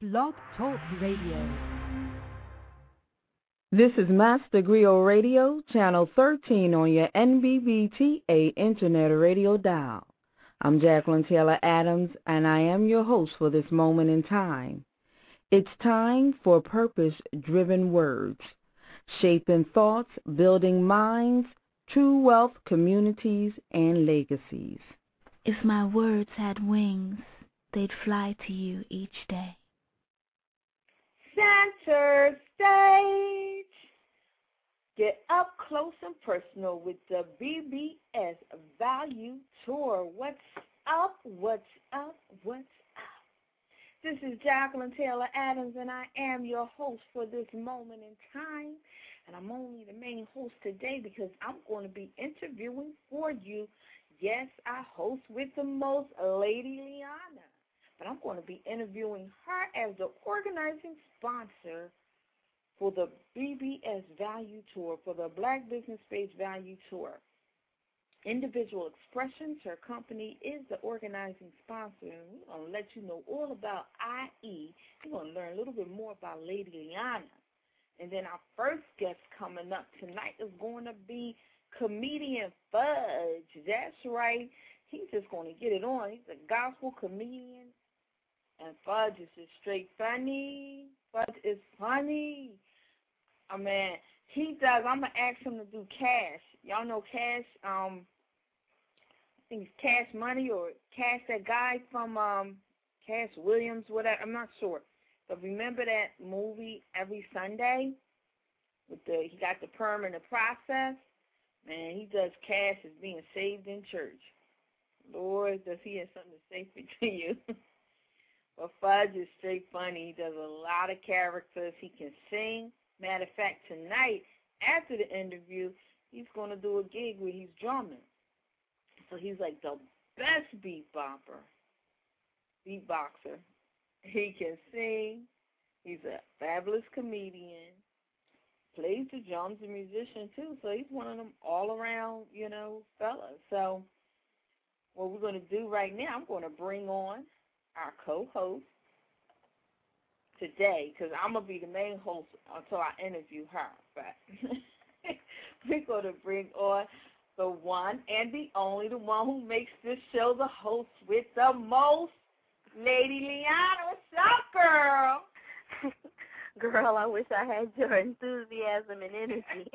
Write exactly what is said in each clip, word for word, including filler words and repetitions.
Blog Talk Radio. This is Master Griot Radio, Channel thirteen on your N B B T A Internet Radio dial. I'm Jacqueline Taylor Adams, and I am your host for this moment in time. It's time for purpose-driven words, shaping thoughts, building minds, true wealth, communities, and legacies. If my words had wings, they'd fly to you each day. Center stage. Get up close and personal with the B B S Value Tour. What's up? What's up? What's up? This is Jacqueline Taylor Adams, and I am your host for this moment in time. And I'm only the main host today because I'm going to be interviewing for you. Yes, I host with the most, Lady Liana. But I'm going to be interviewing her as the organizing sponsor for the B B S Value Tour, for the Black Business Space Value Tour. Individual Expressions, her company, is the organizing sponsor, and we're going to let you know all about I E. We're going to learn a little bit more about Lady Liana. And then our first guest coming up tonight is going to be comedian Fudge. That's right. He's just going to get it on. He's a gospel comedian. And Fudge is just straight funny. Fudge is funny. I mean, he does. I'm going to ask him to do Cash. Y'all know Cash? Um, I think it's Cash Money or Cash, that guy from um, Cash Williams, whatever. I'm not sure. But remember that movie Every Sunday? With the He got the perm in the process? Man, he does Cash as being saved in church. Lord, does he have something to say for you? But Fudge is straight funny. He does a lot of characters. He can sing. Matter of fact, tonight, after the interview, he's going to do a gig where he's drumming. So he's like the best beat bopper, beatboxer. He can sing. He's a fabulous comedian. Plays the drums, a musician, too. So he's one of them all-around, you know, fellas. So what we're going to do right now, I'm going to bring on our co-host today, because I'm going to be the main host until I interview her. But we're going to bring on the one and the only, the one who makes this show the host with the most, Lady Liana. What's up, girl? Girl, I wish I had your enthusiasm and energy.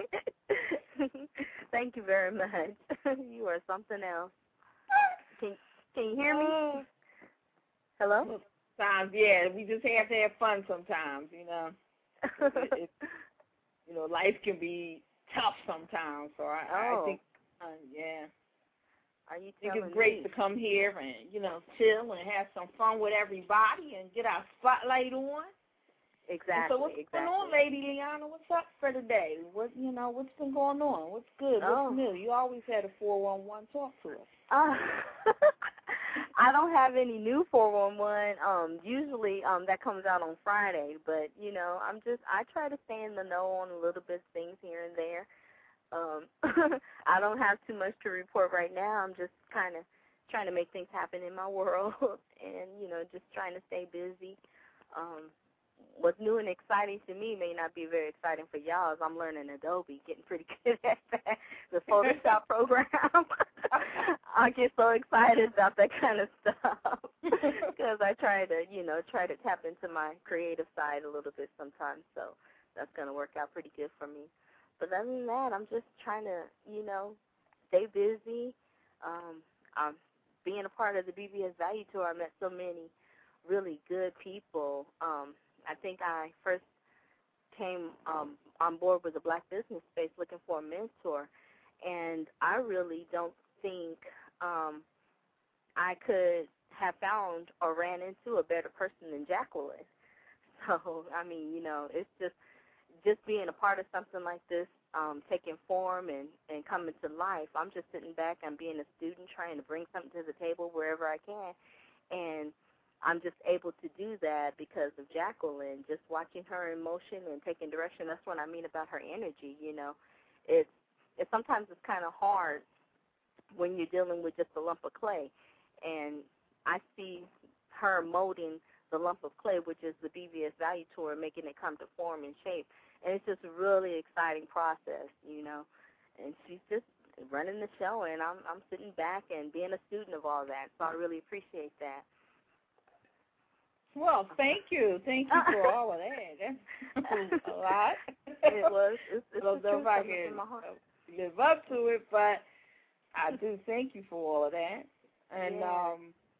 Thank you very much. You are something else. Can, can you hear me? Hello? Sometimes, yeah. We just have to have fun sometimes, you know. it, it, you know, life can be tough sometimes. So I, oh. I think, uh, yeah. Are you I think telling it's great me? to come here and, you know, chill and have some fun with everybody and get our spotlight on. Exactly. And so what's exactly. going on, Lady Liana? What's up for today? What you know? What's been going on? What's good? Oh. What's new? You always had a four one one. Talk to us. Uh, I don't have any new four one one. Um, usually um, that comes out on Friday, but you know, I'm just I try to stay in the know on a little bit of things here and there. Um, I don't have too much to report right now. I'm just kind of trying to make things happen in my world, and you know, just trying to stay busy. Um, What's new and exciting to me may not be very exciting for y'all, as I'm learning Adobe, getting pretty good at that, the Photoshop program. I get so excited about that kind of stuff because I try to, you know, try to tap into my creative side a little bit sometimes, so that's going to work out pretty good for me. But other than that, I'm just trying to, you know, stay busy. Um, I'm being a part of the B B S Value Tour. I met so many really good people. Um, I think I first came um, on board with the Black Business Space looking for a mentor, and I really don't think um, I could have found or ran into a better person than Jacqueline. So, I mean, you know, it's just just being a part of something like this, um, taking form and, and coming to life. I'm just sitting back and being a student trying to bring something to the table wherever I can, and I'm just able to do that because of Jacqueline, just watching her in motion and taking direction. That's what I mean about her energy, you know. It's, it's sometimes it's kind of hard when you're dealing with just a lump of clay. And I see her molding the lump of clay, which is the B B S Value Tour, making it come to form and shape. And it's just a really exciting process, you know. And she's just running the show, and I'm I'm sitting back and being a student of all that. So I really appreciate that. Well, thank you. Thank you for all of that. That's a lot. It was. It's, it's I don't know if I can live up to it, but I do thank you for all of that. And yeah. um,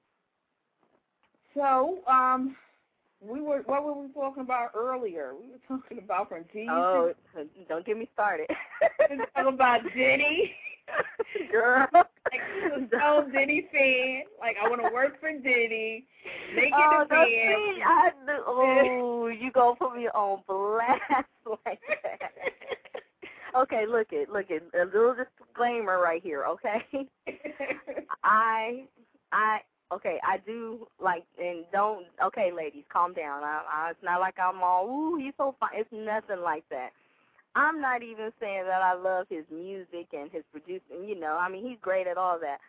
so um, we were what were we talking about earlier? We were talking about from D. Oh, don't get me started. We were talking about Diddy. Girl. Like, I'm so Diddy fan. Like, I want to work for Diddy. Make it oh, a fan. See, I do. Oh, you gonna put me on blast like that. Okay, look it, look it. A little disclaimer right here, okay? I, I, okay, I do like, and don't, okay, ladies, calm down. I, I, it's not like I'm all, ooh, he's so fine. It's nothing like that. I'm not even saying that I love his music and his producing, you know. I mean, he's great at all that.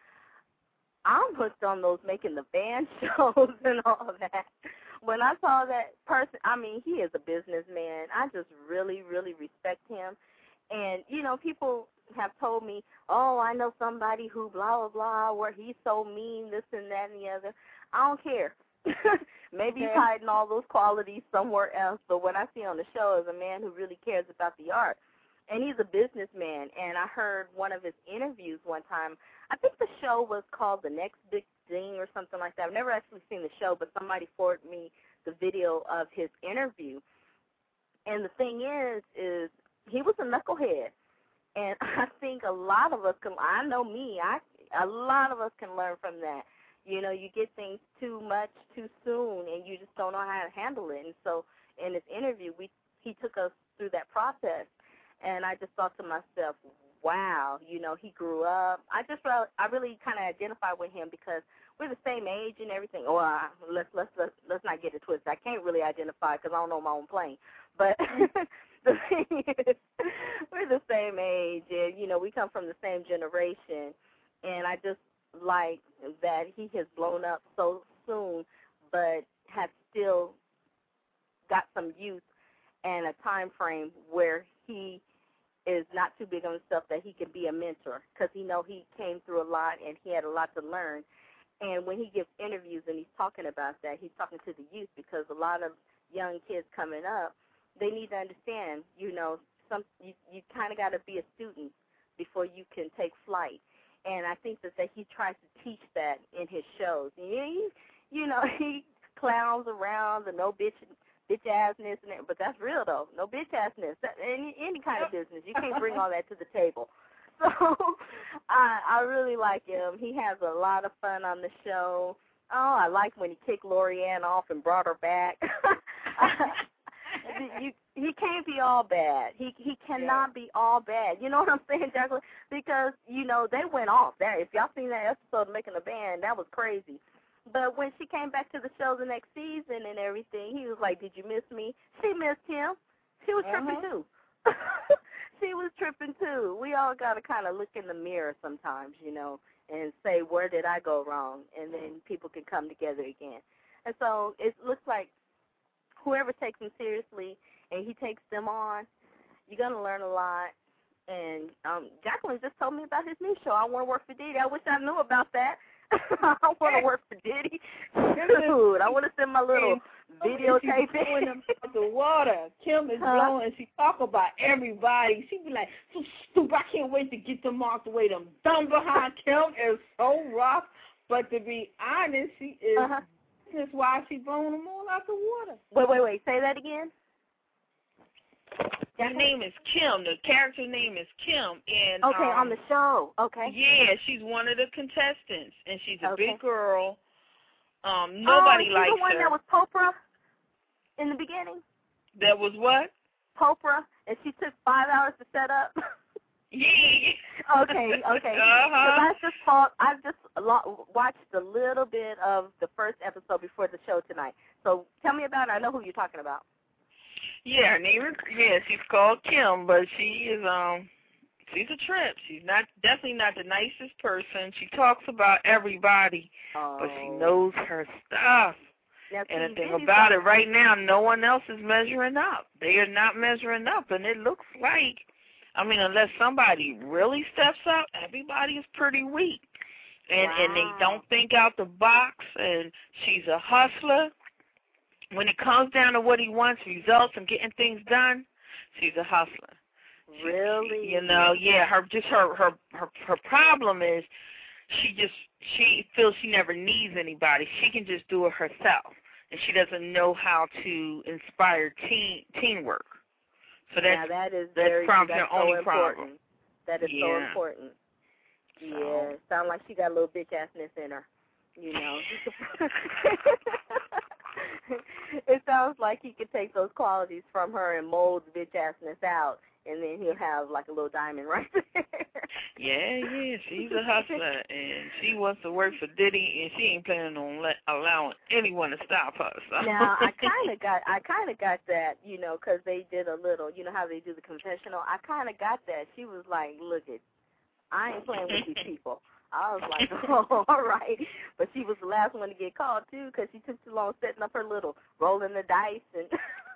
I'm hooked on those making the band shows and all that. When I saw that person, I mean, he is a businessman. I just really, really respect him. And, you know, people have told me, oh, I know somebody who blah, blah, blah, where he's so mean, this and that and the other. I don't care. Maybe he's hiding all those qualities somewhere else, but what I see on the show is a man who really cares about the art. And he's a businessman, and I heard one of his interviews one time. I think the show was called The Next Big Thing or something like that. I've never actually seen the show, but somebody forwarded me the video of his interview. And the thing is, is he was a knucklehead. And I think a lot of us can, I know me, I, a lot of us can learn from that. You know, you get things too much too soon, and you just don't know how to handle it. And so in this interview, we he took us through that process, and I just thought to myself, wow, you know, he grew up. I just I really kind of identify with him because we're the same age and everything. Or uh, let's let's let's let's not get it twisted. I can't really identify because I don't know my own plane. But the thing is, we're the same age, and you know, we come from the same generation, and I just like that he has blown up so soon, but has still got some youth and a time frame where he is not too big on himself, that he can be a mentor, because he know he came through a lot and he had a lot to learn. And when he gives interviews and he's talking about that, he's talking to the youth, because a lot of young kids coming up, they need to understand, you know, some you, you kind of got to be a student before you can take flight. And I think that, that he tries to teach that in his shows. And he, you know, he clowns around the no bitch, bitch assness, and that, but that's real though. No bitch assness. That, any any kind of business, you can't bring all that to the table. So I I really like him. He has a lot of fun on the show. Oh, I like when he kicked Lorianne off and brought her back. you, he can't be all bad. He he cannot yeah. be all bad. You know what I'm saying, Jacqueline? Because, you know, they went off. That, if y'all seen that episode of Making a Band, that was crazy. But when she came back to the show the next season and everything, he was like, did you miss me? She missed him. She was uh-huh. tripping, too. She was tripping, too. We all got to kind of look in the mirror sometimes, you know, and say, where did I go wrong? And then people can come together again. And so it looks like whoever takes him seriously and he takes them on, you're going to learn a lot. And um, Jacqueline just told me about his new show. I want to work for Diddy. I wish I knew about that. I want to work for Diddy. Dude, I want to send my little videotape in. About the water. Kim is huh? blowing. She talk about everybody. She be like, so stupid. I can't wait to get them off the way. Them dumb behind Kim is so rough. But to be honest, she is. Uh-huh. That's why she blowing them all out the water. Wait, wait, wait. Say that again. Her name is Kim. The character name is Kim. And okay, um, on the show. Okay. Yeah, she's one of the contestants, and she's a okay. big girl. Um, nobody oh, likes her. the one her. that was Popra in the beginning? That was what? Popra, and she took five hours to set up. Yeah. Okay, okay. Uh-huh. I just called, I just lo- watched a little bit of the first episode before the show tonight. So tell me about it. I know who you're talking about. Yeah, her name is, yeah, she's called Kim, but she is, um, she's a trip. She's not, definitely not the nicest person. She talks about everybody, oh. but she knows her stuff. Now, and the P. thing Diddy's about on- it, right now, no one else is measuring up. They are not measuring up, and it looks like, I mean, unless somebody really steps up, everybody is pretty weak. And wow. and they don't think out the box, and she's a hustler. When it comes down to what he wants, results and getting things done, she's a hustler. Really? She, you know, yeah, her just her, her her her problem is she just she feels she never needs anybody. She can just do it herself, and she doesn't know how to inspire team teamwork. So that's yeah, that is that's very probably that's her only so problem. important. That is yeah. so important. So. Yeah, sounds like she got a little bitch assness in her. You know. It sounds like he could take those qualities from her and mold the bitch assness out, and then he'll have like a little diamond right there. Yeah, yeah, she's a hustler, and she wants to work for Diddy, and she ain't planning on let, allowing anyone to stop her. So. Now, I kind of got, I kind of got that, you know, because they did a little, you know how they do the confessional. I kind of got that. She was like, "Look it, I ain't playing with these people." I was like, "Oh, all right," but she was the last one to get called too, because she took too long setting up her little rolling the dice and.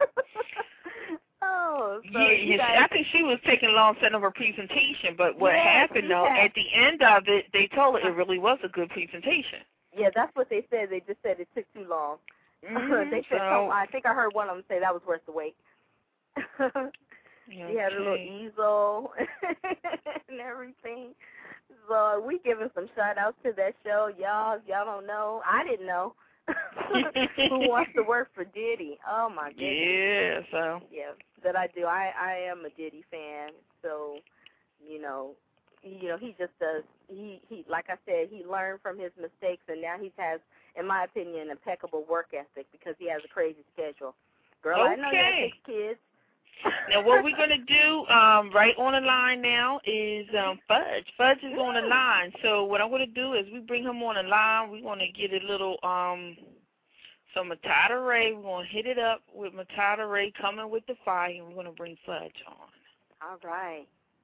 Oh, so yeah, you yeah guys... I think she was taking long setting up her presentation, but what yeah, happened though, had... at the end of it, they told her it really was a good presentation. Yeah, that's what they said. They just said it took too long. Mm-hmm. they said, so... some, I think I heard one of them say that was worth the wait. Okay. She had a little easel and everything. So we giving some shout outs to that show. Y'all, if y'all don't know, I didn't know. Who wants to work for Diddy? Oh my goodness. Yeah, so yeah, that I do. I I am a Diddy fan. So, you know, you know he just does. He he like I said, he learned from his mistakes, and now he has, in my opinion, impeccable work ethic because he has a crazy schedule. Girl, okay. I know you have six kids. Now, what we're going to do um, right on the line now is um, Fudge. Fudge is on the line. So what I'm going to do is we bring him on the line. We're going to get a little, um, so Matata Ray, we're going to hit it up with Matata Ray coming with the fire, and we're going to bring Fudge on. All right.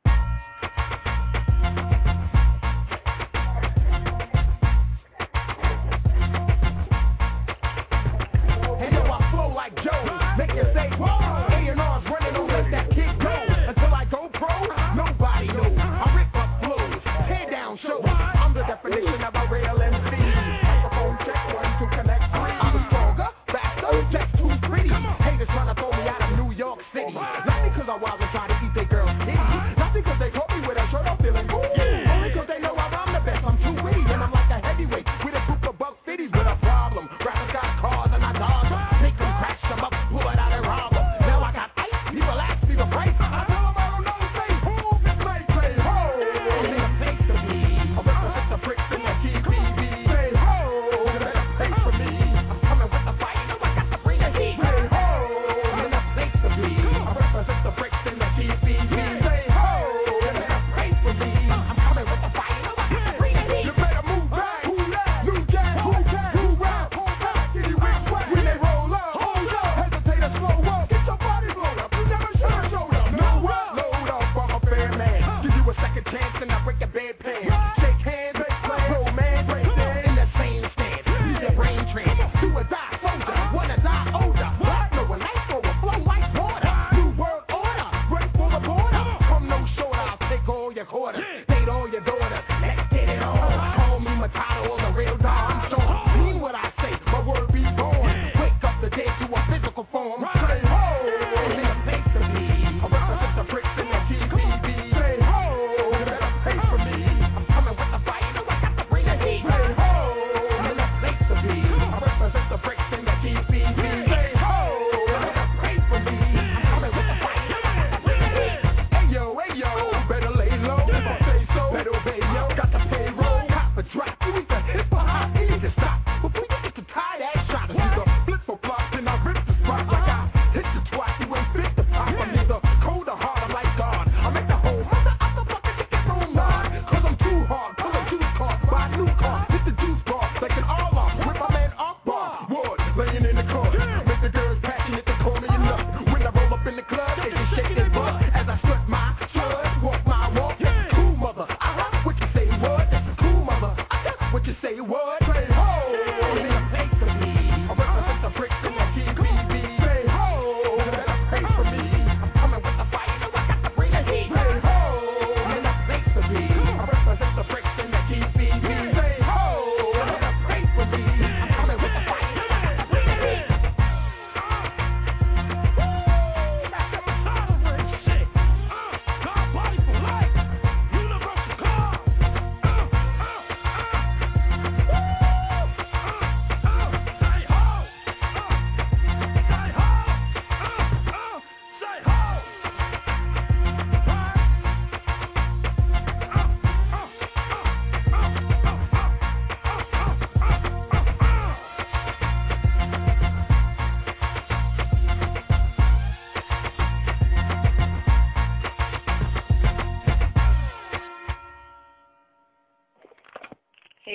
Hey, yo, I flow like Joe. Make you say, whoa. A and R's running, don't let that kid go. Until I go pro, nobody knows. I rip up flows, tear down shows. I'm the definition of a real M C. Microphone check, one to connect three. I'm stronger, faster, just too pretty. Haters trying to throw me out of New York City. Not because I wasn't trying to eat their girl's titty. Not because they told me with a shirt I'm feeling cool. Only because they know I'm the best, I'm too witty. And I'm like a heavyweight with a group of buck fifties with a problem. Rappers got cars and I dodge them. Make them crash them up, pull it out and rob them. Now I got ice, people ask me the price. I tell them I don't know, say who, this like say ho. I'm in a place to be. I represent the bricks in the T V B. Say ho, you better pay for me. I'm coming with the fire, you know I got to bring the heat. Say ho, I'm in a place to be. I represent the bricks in the T V B. Say ho, you better pay for me. I'm coming with the fire, you know I got to bring the heat. You better move back, who that? New gas, who that? Who rap, who back, get it which way? When they roll up, hold up, hesitate or slow up. Get your body blown up, you never should have showed up. No up, load up, I'm a fair man. Give you a second chance and I break your bedpan. Shake hands, romance, in the same stand. Use your brain trance, do or die, soldier, wanna die older. What? No, a life overflow like water. New world order, break for the border. Come no shorter, I'll take all your quarters. Date all your daughters, let's get it on. Call me Matata or the real dog, I'm sure. Mean what I say, my word be born. Wake up the dead to a physical form. Say ho, I'm in a place to be. I represent the bricks in the T V B. Say ho, you better pay for me. I'm coming with the fire, you know I got to bring the heat. Say ho, I'm in a place to be. I represent the bricks in the T V B. Say ho, you better pay for me. I'm coming with the fire, you know I got to bring the heat. Hey yo, hey yo, better lay low. If I say so, better obey yo. Got the payroll, cop a drop. You either hip or hop, you need to stop. Before you get to tie that shot, it's either flip or flop, and I rip the spot like I hit the twat. You ain't fit the pop. I'm either cold or hard, I'm like God. I make the whole mother out the fucking chicken room nod. Cause I'm too hard, pull a juice car, buy a new car, hit the juice bar, like an all off, whip my man off bar. Wood, laying in the car, make the girl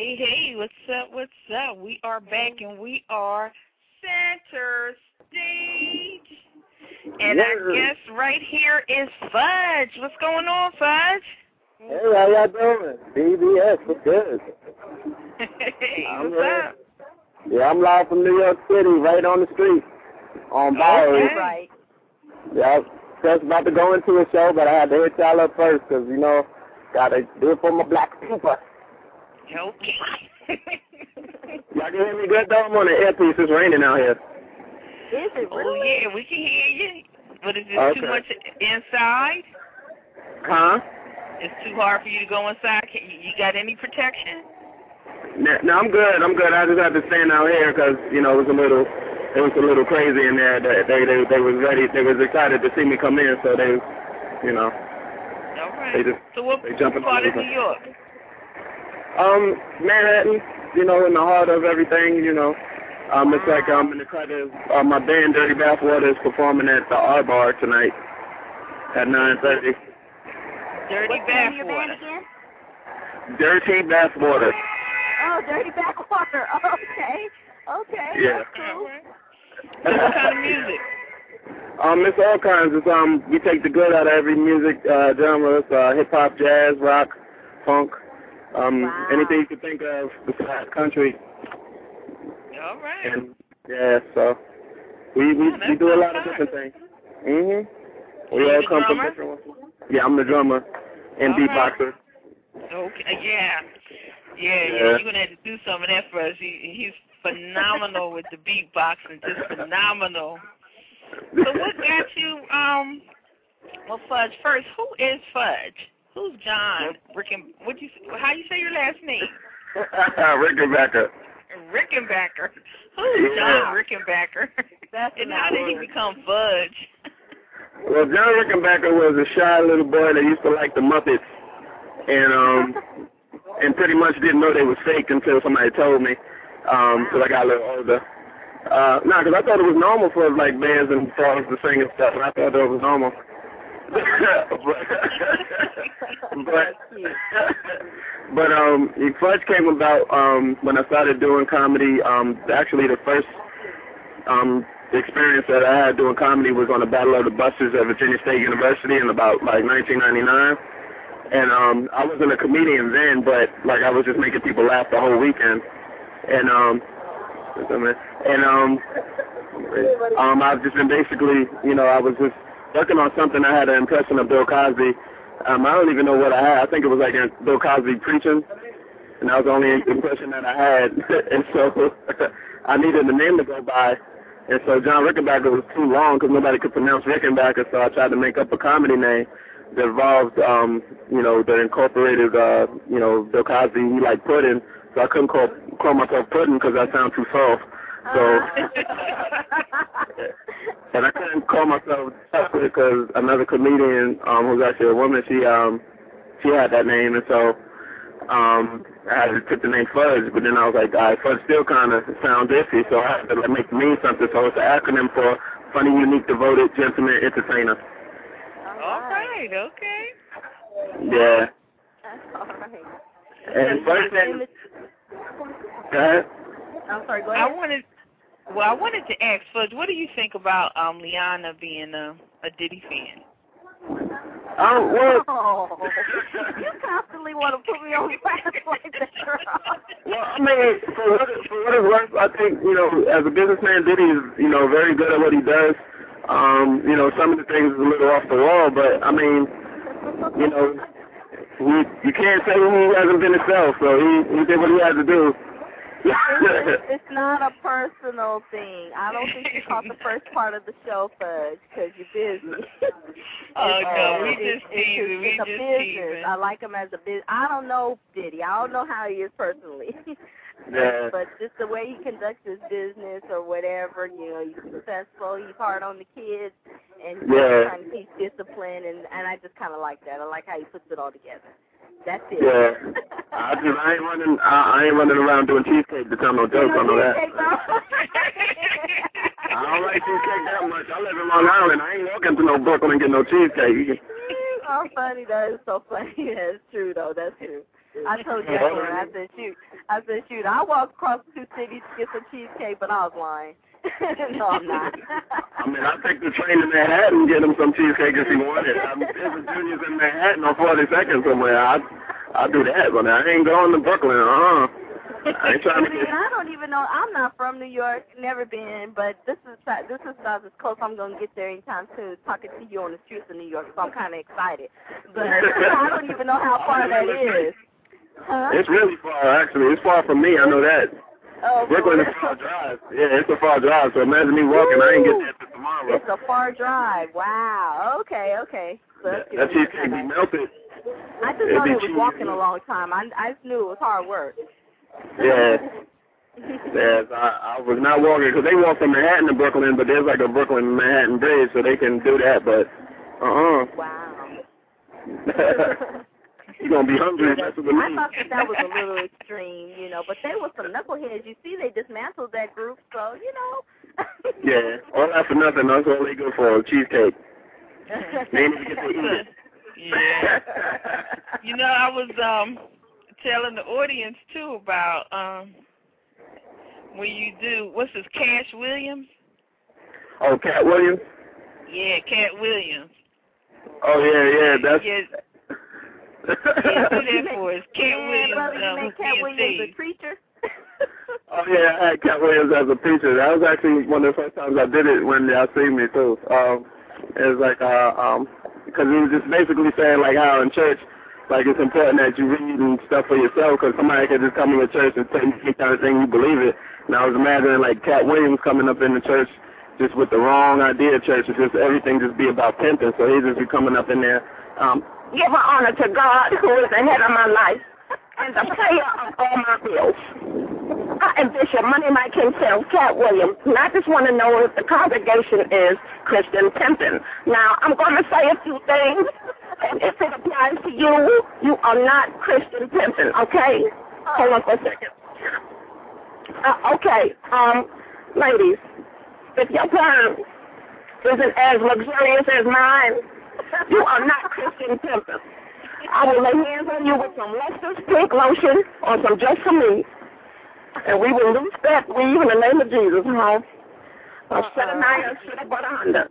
Hey, hey, what's up, what's up? We are back and we are center stage. And yeah. our guest right here is Fudge. What's going on, Fudge? Hey, how y'all doing? B B S, what's good? Hey, I'm what's ready. up? Yeah, I'm live from New York City, right on the street, on Bowery. Okay. Right. Yeah, just about to go into a show, but I had to hit y'all up first, because, you know, gotta do it for my black people. Okay. Y'all can hear me good, though? I'm on the earpiece. It's raining out here. Is it Oh, really? yeah, we can hear you. But is it Okay. too much inside? Huh? It's too hard for you to go inside? Can you, you got any protection? No, no, I'm good. I'm good. I just had to stand out here because, you know, it was a little, it was a little crazy in there. They, they, they, they was ready. They was excited to see me come in, so they, you know. All right. They just, so what they jumping part on of New York? Um, Manhattan, you know, in the heart of everything, you know. Um, it's like um, in the kind of, uh, my band Dirty Bathwater is performing at the R Bar tonight at nine thirty. Dirty What's the name of your band Bathwater. again? Dirty Bathwater. Oh, Dirty Backwater. Okay. Okay. Yeah. That's cool. So what kind of music? Um, it's all kinds. It's, um, we take the good out of every music uh, genre. It's uh, hip hop, jazz, rock, funk, um, Wow. anything you could think of besides country. All right. And yeah, so we we, Yeah, we do a lot of that's different things. Mhm. We You all the come drummer? from different ones. Yeah, I'm the drummer and All right. beatboxer. Okay, yeah. Yeah, yeah, Yeah. you're going to have to do some of that for us. He, he's phenomenal with the beatboxing, just phenomenal. So what got you, um, well, Fudge, first, who is Fudge? Who's John Ricken, what you, how you say your last name? Rickenbacker. Rickenbacker. Who's Yeah. John Rickenbacker? That's And how did he become Fudge? Well, John Rickenbacker was a shy little boy that used to like the Muppets, and um, and pretty much didn't know they was fake until somebody told me. Um, so I got a little older. Uh, no, because I thought it was normal for like bands and songs to sing and stuff, and I thought that was normal. but but, but um, Fudge came about um when I started doing comedy. Um, actually the first um experience that I had doing comedy was on the Battle of the Busters at Virginia State University in about like nineteen ninety-nine. And um, I wasn't a comedian then, but like I was just making people laugh the whole weekend. And um, and um, um, I've just been basically, you know, I was just working on something. I had an impression of Bill Cosby. Um, I don't even know what I had. I think it was like Bill Cosby preaching, and that was the only impression that I had. And so I needed a name to go by. And so John Rickenbacker was too long because nobody could pronounce Rickenbacker, so I tried to make up a comedy name that involved, um, you know, that incorporated, uh, you know, Bill Cosby, he liked pudding, so I couldn't call, call myself Pudding because I sound too soft. So, and I couldn't call myself Chocolate because another comedian, um, who's actually a woman, she, um, she had that name, and so um, I had to put the name Fudge, but then I was like, all right, Fudge still kind of sounds iffy, so I had to like, make it mean something, so it's an acronym for Funny, Unique, Devoted, Gentleman, Entertainer. All right, okay. Yeah. That's all right. And first thing, go ahead. I'm sorry, go I ahead. wanted, well, I wanted to ask Fudge, what do you think about um Liana being a, a Diddy fan? Um, well, Oh, you constantly want to put me on blast like that. well, I mean, for what, it, for what it's worth, I think, you know, as a businessman, Diddy is, you know, very good at what he does. Um, you know, some of the things is a little off the wall, but, I mean, you know, we, you can't say he hasn't been himself, so he, he did what he had to do. it's, it's not a personal thing. I don't think you caught the first part of the show, Fudge, because you're busy. Oh, no, we it's, just it's, teasing, we it's a just business. teasing. I like him as a business. I don't know Diddy. I don't know how he is personally. Yeah. But just the way he conducts his business or whatever, you know, he's successful, he's hard on the kids, and he's Yeah. trying to teach discipline, and, and I just kind of like that. I like how he puts it all together. That's it. Yeah. I just, I ain't running, I, I ain't running around doing cheesecake to tell no jokes, I know that. I don't like cheesecake that much. I live in Long Island. I ain't walking to no Brooklyn and get no cheesecake. Oh, funny. That is so funny. That's true, though. That's true. I told Jacqueline, I said, shoot, I said, shoot, I walked across two cities to get some cheesecake, but I was lying. No, I'm not. I mean, I take the train to Manhattan and get him some cheesecake if he wanted. I'm, there's a Junior's in Manhattan on forty-second somewhere. I, I'll do that, but I ain't going to Brooklyn, uh-huh. I ain't trying to get... I don't even know. I'm not from New York, never been, but this is this is about as close I'm going to get there anytime soon, talking to you on the streets of New York, so I'm kind of excited. But I don't even know how far that is. Huh? It's really far, actually. It's far from me, I know that. Oh, Brooklyn is a far drive. Yeah, it's a far drive, so imagine me walking. Woo! I ain't get there till tomorrow. It's a far drive. Wow. Okay, okay. So that that cheesecake be melted. I just know it was walking a long time. I, I just knew it was hard work. Yeah. Yes, I, I was not walking, because they walk from Manhattan to Brooklyn, but there's like a Brooklyn-Manhattan bridge, so they can do that, but uh-uh. Wow. You're going to be hungry. That's what I thought that that was a little extreme, you know, but they were some knuckleheads. You see, they dismantled that group, so, you know. Yeah, all that for nothing. That's all they good for, cheesecake. They need to get to eat it. Yeah. You know, I was um telling the audience, too, about um when you do, what's this, Cash Williams? Oh, Cat Williams? Yeah, Cat Williams. Oh, yeah, yeah, that's... Yeah. Yeah, do that for us. Cat yeah, Williams. brother, you um, made Cat Williams a preacher? Oh, yeah, I had Cat Williams as a preacher. That was actually one of the first times I did it when y'all seen me, too. Um, it was like, uh, um, because he was just basically saying, like, how in church, like, it's important that you read and stuff for yourself, because somebody could just come in your church and tell you any kind of thing, you believe it. And I was imagining, like, Cat Williams coming up in the church just with the wrong idea of church. It's just everything just be about pimping. So he'd just be coming up in there, um, give honor to God, who is the head of my life, and the payer of all my bills. I am Bishop Money Mike himself, Cat Williams, and I just want to know if the congregation is Christian pimping. Now, I'm going to say a few things, and if it applies to you, you are not Christian pimping, okay? Hold on for a second. Uh, okay, um, ladies, if your term isn't as luxurious as mine, you are not Christian pimping. I will lay hands on you with some Lester's pink lotion or some Just For Me, and we will lose that weave in the name of Jesus, huh? I'll set a night and set about a hundred.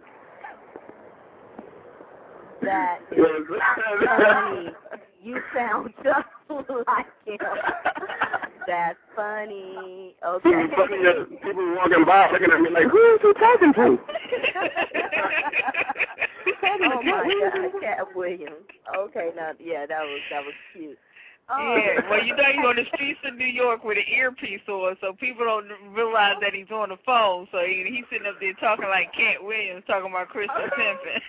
That is funny. You sound just like him. That's funny. Okay. It's funny, uh, people walking by looking at me like, who is he talking to? Oh my God, Cat Williams. Okay, now yeah, that was that was cute. Oh. Yeah, well, you know he's on the streets of New York with an earpiece on, so people don't realize that he's on the phone. So he, he's sitting up there talking like Cat Williams, talking about Christian pimping.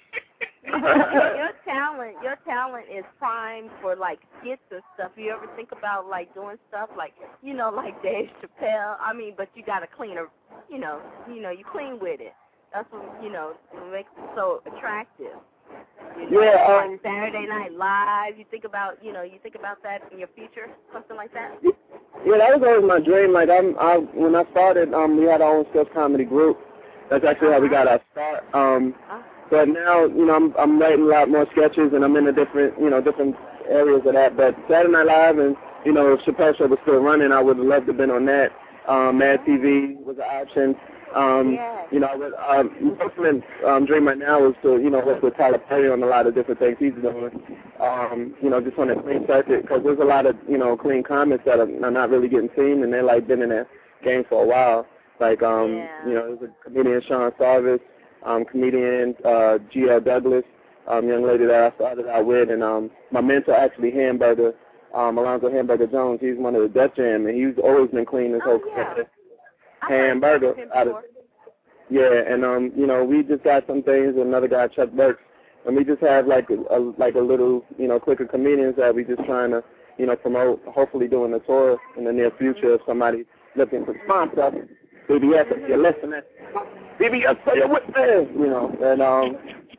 Your talent, your talent is primed for like skits and stuff. You ever think about like doing stuff like, you know, like Dave Chappelle? I mean, but you got to clean a, you know, you know, you clean with it. That's what, you know, makes it so attractive. You know, yeah, like um, Saturday Night Live. You think about, you know, you think about that in your future, something like that. Yeah, that was always my dream. Like I'm, I when I started, um, we had our own sketch comedy group. That's actually uh-huh. how we got our start. Um, uh-huh. But now, you know, I'm I'm writing a lot more sketches, and I'm in a different, you know, different areas of that. But Saturday Night Live, and you know, if Chappelle Show was still running, I would have loved to have been on that. Um, Mad T V was an option. Um, yeah. You know, I would, um, ultimate um, dream right now is to, you know, work with Tyler Perry on a lot of different things he's doing. Um, you know, just on a clean circuit, because there's a lot of, you know, clean comics that are, are not really getting seen, and they're like been in that game for a while. Like, um, yeah. you know, there's a comedian Sean Sarvis, um, comedian uh, G L Douglas, um, young lady that I started out with, and um, my mentor actually Hamburger, um, Alonzo Hamburger Jones. He's one of the Def Jam, and he's always been clean this oh, whole yeah. career. Hamburger out of yeah, and um, you know, we just got some things. Another guy, Chuck Burks, and we just have like a, a like a little, you know, clique of comedians that we just trying to, you know, promote. Hopefully, doing a tour in the near future. If somebody looking for sponsor, B B S, if you're listening, B B S, say it with me, you know, and um,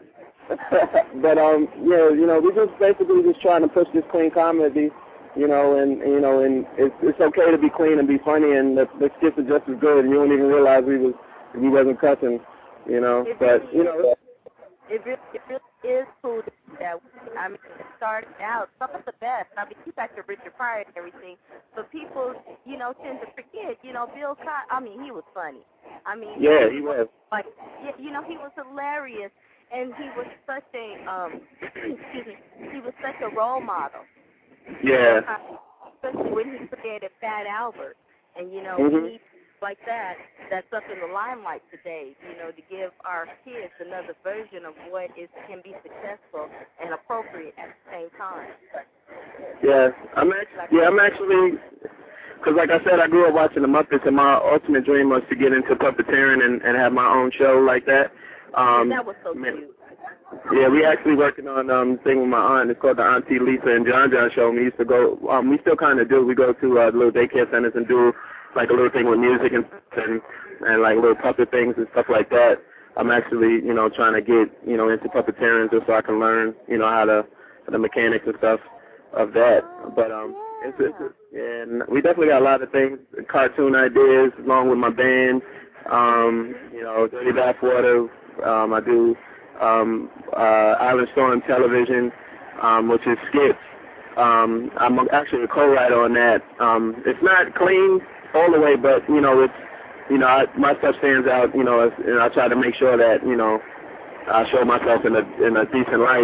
but um, yeah, you know, we just basically just trying to push this clean comedy. You know, and, and you know, and it's it's okay to be clean and be funny, and the, the skits are just as good, and you don't even realize we was we wasn't cussing, you know. But you know, It really, it really is cool to see that. I mean, it started out some of the best. I mean, you got your Richard Pryor and everything, but people, you know, tend to forget. You know, Bill Cosby. I mean, he was funny. I mean, yeah, he was. Like, you know, he was hilarious, and he was such a um, excuse me, he was such a role model. Yeah. Especially when he created Fat Albert, and you know, mm-hmm. we need like that that's up in the limelight today, you know, to give our kids another version of what is can be successful and appropriate at the same time. Yeah, I'm actually, yeah, I'm actually, because like I said, I grew up watching the Muppets, and my ultimate dream was to get into puppeteering and, and have my own show like that. Um, that was so cute. Yeah, we actually working on um thing with my aunt. It's called the Auntie Lisa and John John Show. We used to go, um, we still kind of do. We go to uh, little daycare centers and do like a little thing with music and and, and like little puppet things and stuff like that. I'm actually, you know, trying to get, you know, into puppeteering just so I can learn, you know, how to the mechanics and stuff of that. But um, it's, it's yeah, and we definitely got a lot of things, cartoon ideas along with my band. Um, you know, Dirty Bathwater. Um, I do um, uh, Island Storm Television, um, which is skits. Um, I'm actually a co-writer on that. Um, it's not clean all the way, but you know, it's you know, I, my stuff stands out. You know, and I try to make sure that you know, I show myself in a in a decent light.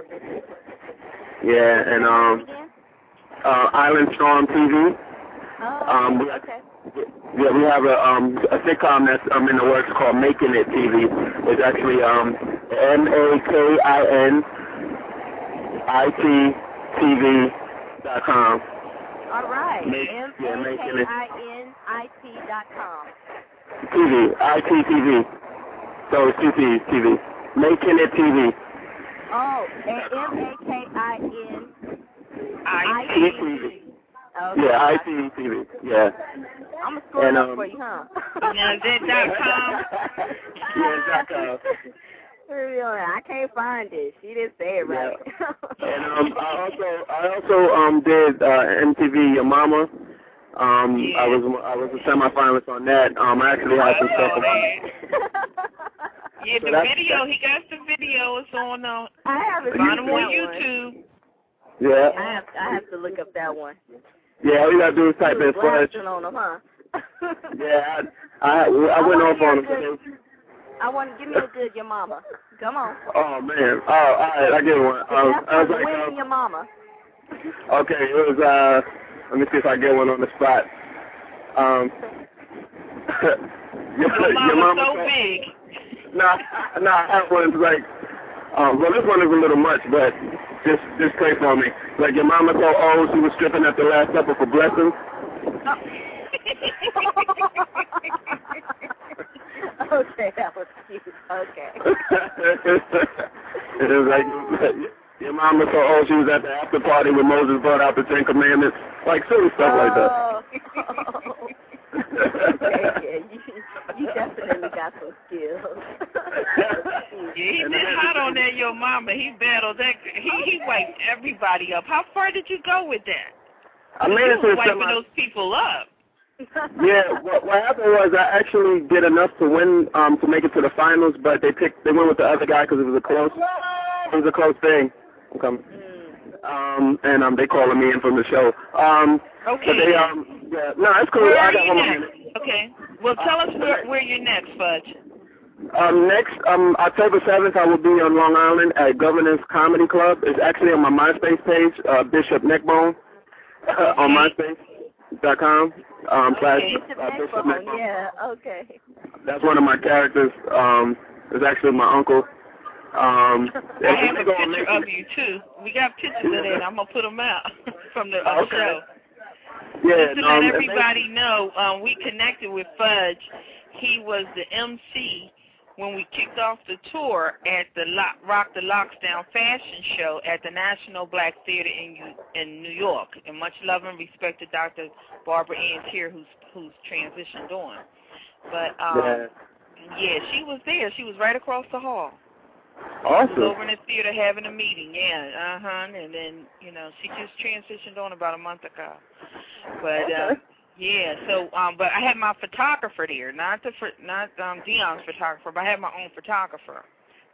Yeah, and um, uh, Island Storm T V. Oh, um, we, okay. Yeah, we have a um a sitcom that's um in the works called Making It T V. It's actually um M A K I N I T T V dot com. All right. M A K I N I T dot com. T V, I T T V. So it's two T's, T V. Making It T V. Oh, M A K I N I T V. Okay. Yeah, I T T V. Yeah. I'm gonna score and, it up um, for you, huh? Now, is that dot com? Yeah, dot com. I can't find it. She didn't say it right. Yeah. And um, I also I also um did uh, M T V Your Mama. Um, yeah. I was I was a semifinalist on that. Um, I actually had some stuff. Yeah, the so video. He got the video. It's on uh, I haven't find him seen on that YouTube. One. Yeah. I have I have to look up that one. Yeah, all you gotta do is type in Fudge. On them, huh? Yeah, I I, I went I off on him. good, I want to give me a good Your Mama. Come on. Oh man. Oh, all right. I get one. Um, I was like, winning um, Your Mama. Okay, it was. Uh, let me see if I get one on the spot. Um, your, Your mama's your mama so said, big. Nah, nah. That one's like. Um, well, this one is a little much, but just just pray for me. Like your mama so old, she was stripping at the Last Supper for blessings. Okay, that was cute. Okay. It was like your mama so old, she was at the after party when Moses brought out the Ten Commandments, like silly stuff oh. like that. Oh. Okay, yeah, you, you definitely got some skills. Yeah, he did hot on that Your Mama. He battled that. He he wiped everybody up. How far did you go with that? I made it you to were wiping semi- those people up. Yeah, what, what happened was I actually did enough to win, um, to make it to the finals, but they picked, they went with the other guy because it was a close, it was a close thing. Okay. Um, and um, they calling me in from the show. Um, okay. But they, um, yeah, no, it's cool. Where I are got you one more next? minute. Okay. Well, tell us where where you're next, Fudge. Um, next, um, October seventh, I will be on Long Island at Governance Comedy Club. It's actually on my MySpace page, uh, Bishop Neckbone, uh, on MySpace dot com. Um, slash, Bishop uh, Bishop Neckbone, Neckbone. yeah, okay. That's one of my characters. Um, it's actually my uncle. Um, I have a picture of you too. We got pictures of that. I'm gonna put them out from the uh, okay. show. Yeah, Just to um, let everybody know, um, we connected with Fudge. He was the M C when we kicked off the tour at the Lock, Rock the Locks Down fashion show at the National Black Theater in in New York. And much love and respect to Doctor Barbara Ann Tier, who's who's transitioned on. But um, yeah. yeah, she was there. She was right across the hall. Awesome. She was over in the theater having a meeting, yeah, uh-huh, and then, you know, she just transitioned on about a month ago. But, okay. uh, yeah, so, um, but I had my photographer there, not the, not um, Dion's photographer, but I had my own photographer.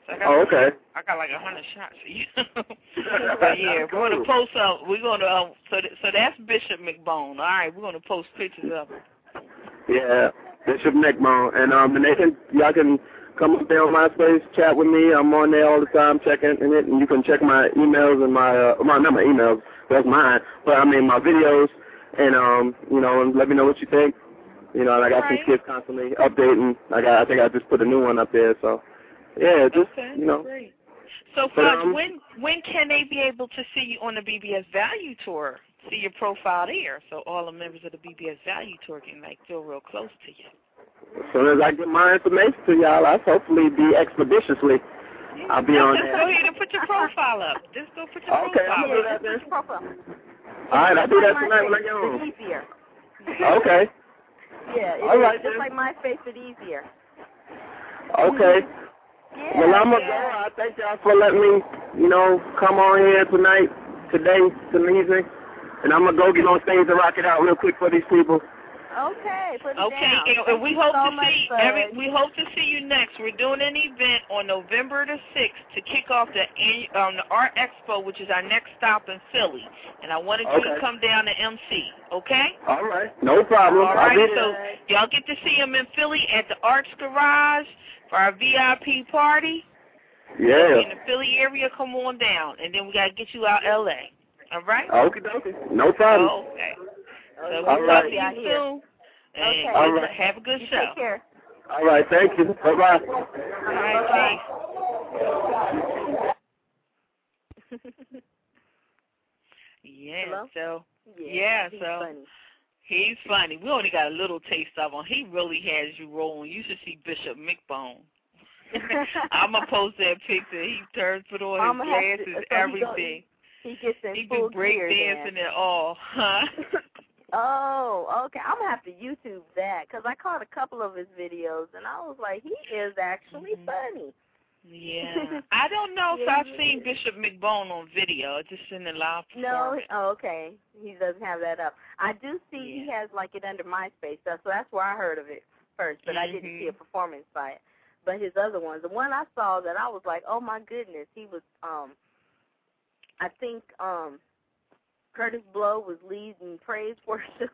So I got Oh, okay. I got like a hundred shots for you. But yeah, we're gonna post up. We're gonna um, so th- so that's Bishop McBone. All right, we're gonna post pictures of him. Yeah, Bishop McBone, and um, and they can y'all can come up there on MySpace, chat with me. I'm on there all the time checking it, and you can check my emails and my uh, my not my emails, that's mine, but I mean my videos, and um, you know, and let me know what you think. You know, and I got right. some kids constantly updating. I got I think I just put a new one up there, so yeah, just okay, you know. Great. So, but, Fudge, um, when when can they be able to see you on the B B S Value Tour? See your profile there, so all the members of the B B S Value Tour can like feel real close to you. As soon as I get my information to y'all, I'll hopefully be expeditiously. Yeah. I'll be no, on just there. Go ahead and put your profile up. Just go put your Okay, profile I'm gonna do up. that then. Profile. All right, I'll do that like tonight when I MySpace, get home. It's easier. Okay. Yeah, it All is. right, Just then. like MySpace, it's easier. Okay. Yeah. Well, I'm gonna yeah. go. I thank y'all for letting me, you know, come on here tonight, today, to the evening, and I'm gonna go get on stage and rock it out real quick for these people. Okay, put it Okay, down. and, and we hope so to much, see Fudge. every. We hope to see you next. We're doing an event on November the sixth to kick off the annu- um, the Art Expo, which is our next stop in Philly. And I wanted you Okay. to come down to M C. Okay? All right. No problem. All I'll right. be So there. y'all get to see him in Philly at the Arts Garage for our V I P party. Yeah. In the Philly area, come on down, and then we gotta get you out L A. All right? Okie dokie. No problem. Okay. So we'll All talk right. to you Out here. soon. And Okay. All right. have a good You show. take care. All right. Thank you. Bye bye. All right, peace. Yeah, Hello? so Yeah, yeah, he's so funny. he's funny. We only got a little taste of him. He really has you rolling. You should see Bishop McBone. I'm gonna post that picture. He turns, put on his I'ma have to- glasses, so he everything. He gets in He full do break gear dancing then. and all, huh? Oh, okay. I'm gonna have to YouTube that because I caught a couple of his videos and I was like, he is actually Mhm. funny. Yeah, I don't know if Yeah, I've he seen is. Bishop McBone on video. It's just in the live No, performance. oh, okay. He doesn't have that up. I do see he Yeah. has like it under MySpace, so that's where I heard of it first, but I didn't see a Mhm. performance by it. But his other ones, the one I saw that I was like, oh my goodness, he was um I think um Curtis Blow was leading praise worship.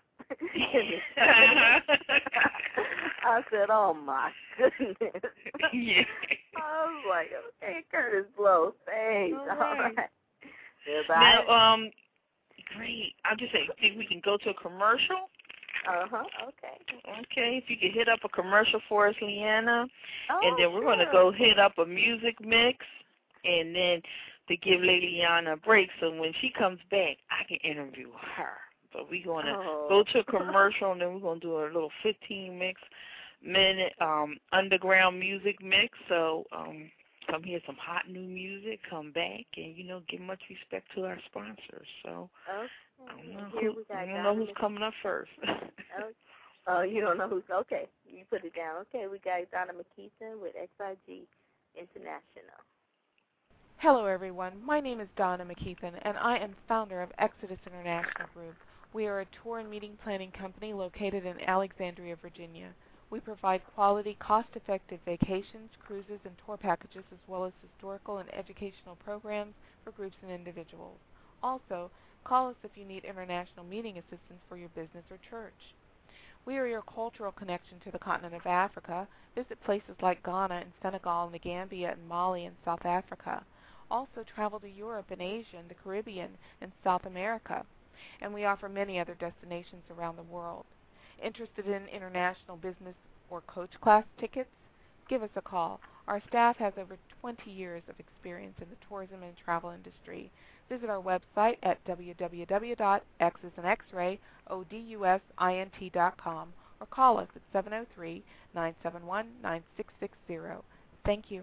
I said, oh my goodness. Yeah. I was like, okay, Curtis Blow, thanks. All All right. right. Yeah, but Now, I- um, great. I'll just say, think we can go to a commercial? Uh-huh, okay. Okay, if you could hit up a commercial for us, Leanna. Oh, And then we're sure. going to go hit up a music mix. And then to give Lady Leanna a break so when she comes back, I can interview her. So we're going to Oh. go to a commercial, and then we're going to do a little fifteen mix minute um, underground music mix. So um, come hear some hot new music, come back, and, you know, give much respect to our sponsors. So Okay. I don't know, Here who, we got I don't know who's Dominic. coming up first. Oh, oh, you don't know who's, okay. You put it down. Okay, we got Donna McKeithen with X I G International. Hello, everyone. My name is Donna McKeithen, and I am founder of Exodus International Group. We are a tour and meeting planning company located in Alexandria, Virginia. We provide quality, cost-effective vacations, cruises, and tour packages, as well as historical and educational programs for groups and individuals. Also, call us if you need international meeting assistance for your business or church. We are your cultural connection to the continent of Africa. Visit places like Ghana and Senegal and the Gambia and Mali and South Africa. Also travel to Europe and Asia and the Caribbean and South America. And we offer many other destinations around the world. Interested in international business or coach class tickets? Give us a call. Our staff has over twenty years of experience in the tourism and travel industry. Visit our website at w w w dot x as in x-ray, O D U S I N T dot com or call us at seven oh three, nine seven one, nine six six zero. Thank you.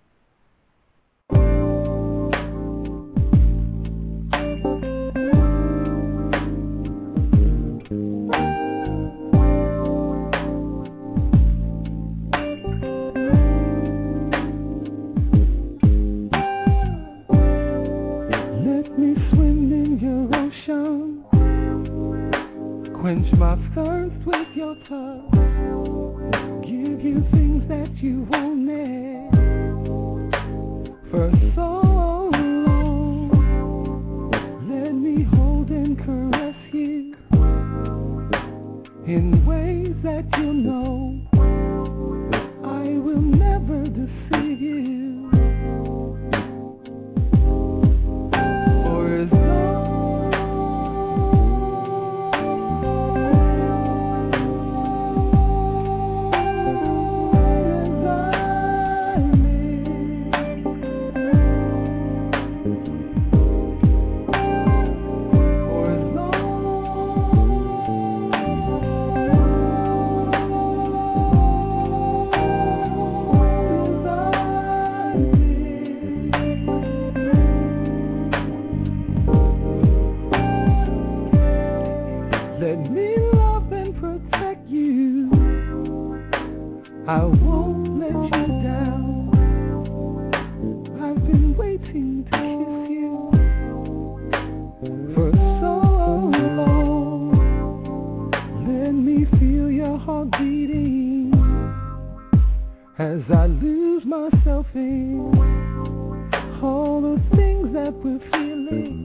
Let me swim in your ocean, quench my thirst with your touch, give you things that you wanted, yourself in all the things that we're feeling.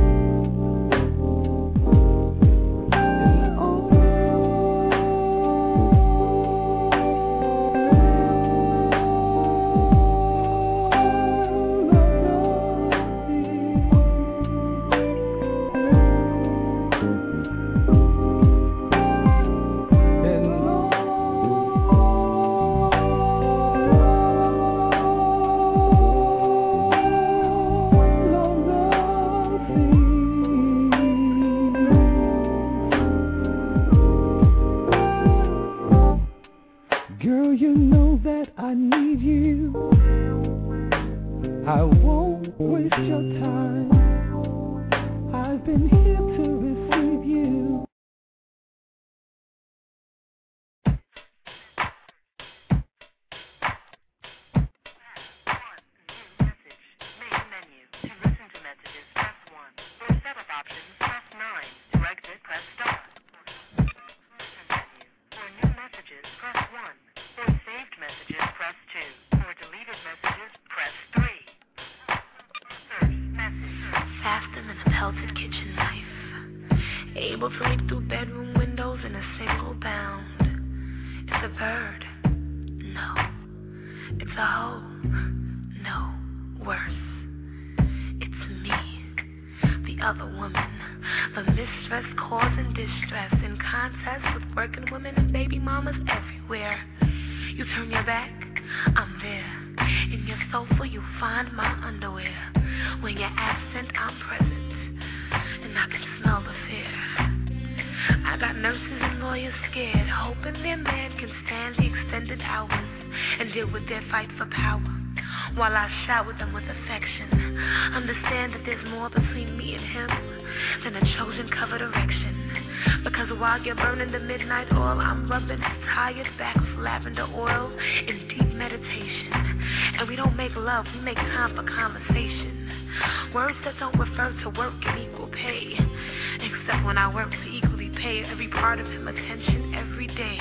Shower them with affection. Understand that there's more between me and him than a chosen covered erection. Because while you're burning the midnight oil, I'm rubbing his tired back with lavender oil in deep meditation. And we don't make love, we make time for conversation. Words that don't refer to work and equal pay, except when I work to equally pay every part of him attention every day.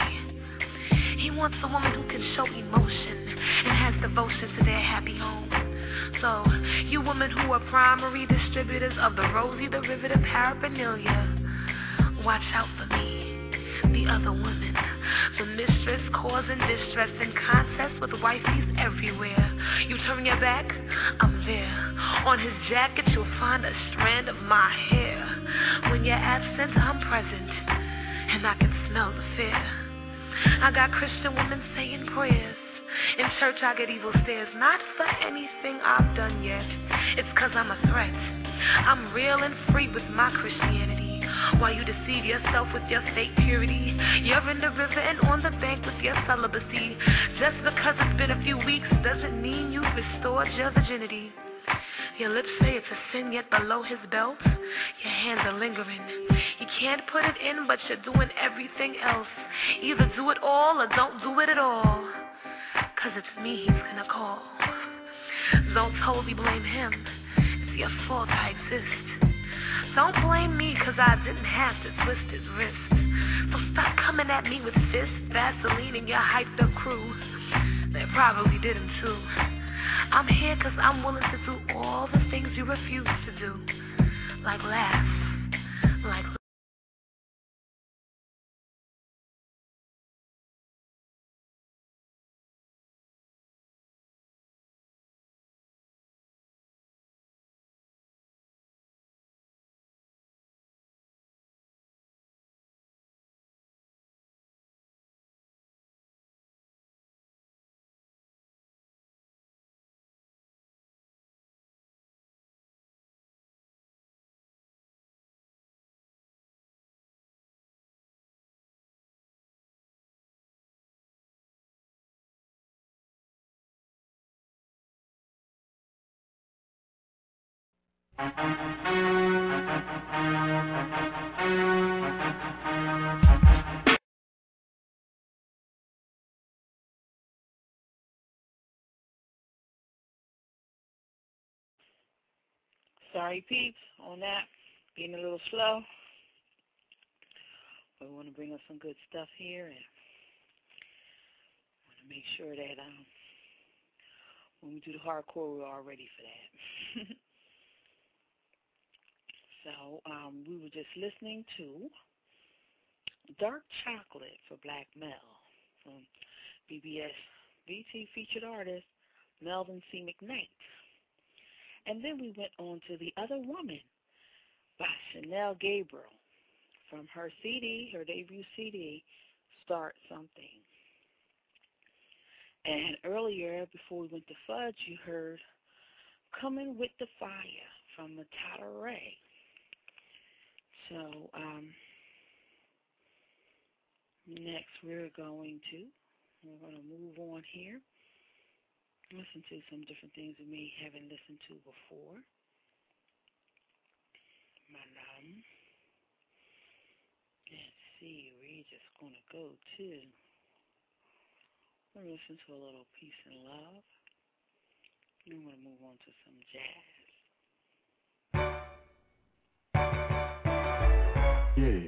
He wants a woman who can show emotion and has devotion to their happy home. So, you women who are primary distributors of the Rosie the Riveter paraphernalia, watch out for me, the other woman, the mistress causing distress and contests with wifeys everywhere. You turn your back, I'm there. On his jacket you'll find a strand of my hair. When you're absent, I'm present, and I can smell the fear. I got Christian women saying prayers. In church I get evil stares. Not for anything I've done yet. It's cause I'm a threat. I'm real and free with my Christianity, while you deceive yourself with your fake purity. You're in the river and on the bank with your celibacy. Just because it's been a few weeks doesn't mean you've restored your virginity. Your lips say it's a sin, yet below his belt your hands are lingering. You can't put it in, but you're doing everything else. Either do it all or don't do it at all, cause it's me he's gonna call. Don't totally blame him, it's your fault I exist. Don't blame me cause I didn't have to twist his wrist. So stop coming at me with fists, Vaseline and your hyped up crew. They probably did him too. I'm here cause I'm willing to do all the things you refuse to do. Like laugh, like Sorry, peeps, on that. Being a little slow. But we want to bring up some good stuff here, and want to make sure that um When we do the hardcore, we're all ready for that. So um, we were just listening to Dark Chocolate for Black Mel from B B S B T featured artist Melvin C. McKnight. And then we went on to The Other Woman by Chanel Gabriel from her C D, her debut C D, Start Something. And earlier, before we went to Fudge, you heard Coming with the Fire from Matata Ray. So, um, next we're going to, we're going to move on here. Listen to some different things we may haven't listened to before. Um, let's see, we're just going to go to, we're going to listen to a little Peace and Love. Then we're going to move on to some jazz. Yeah.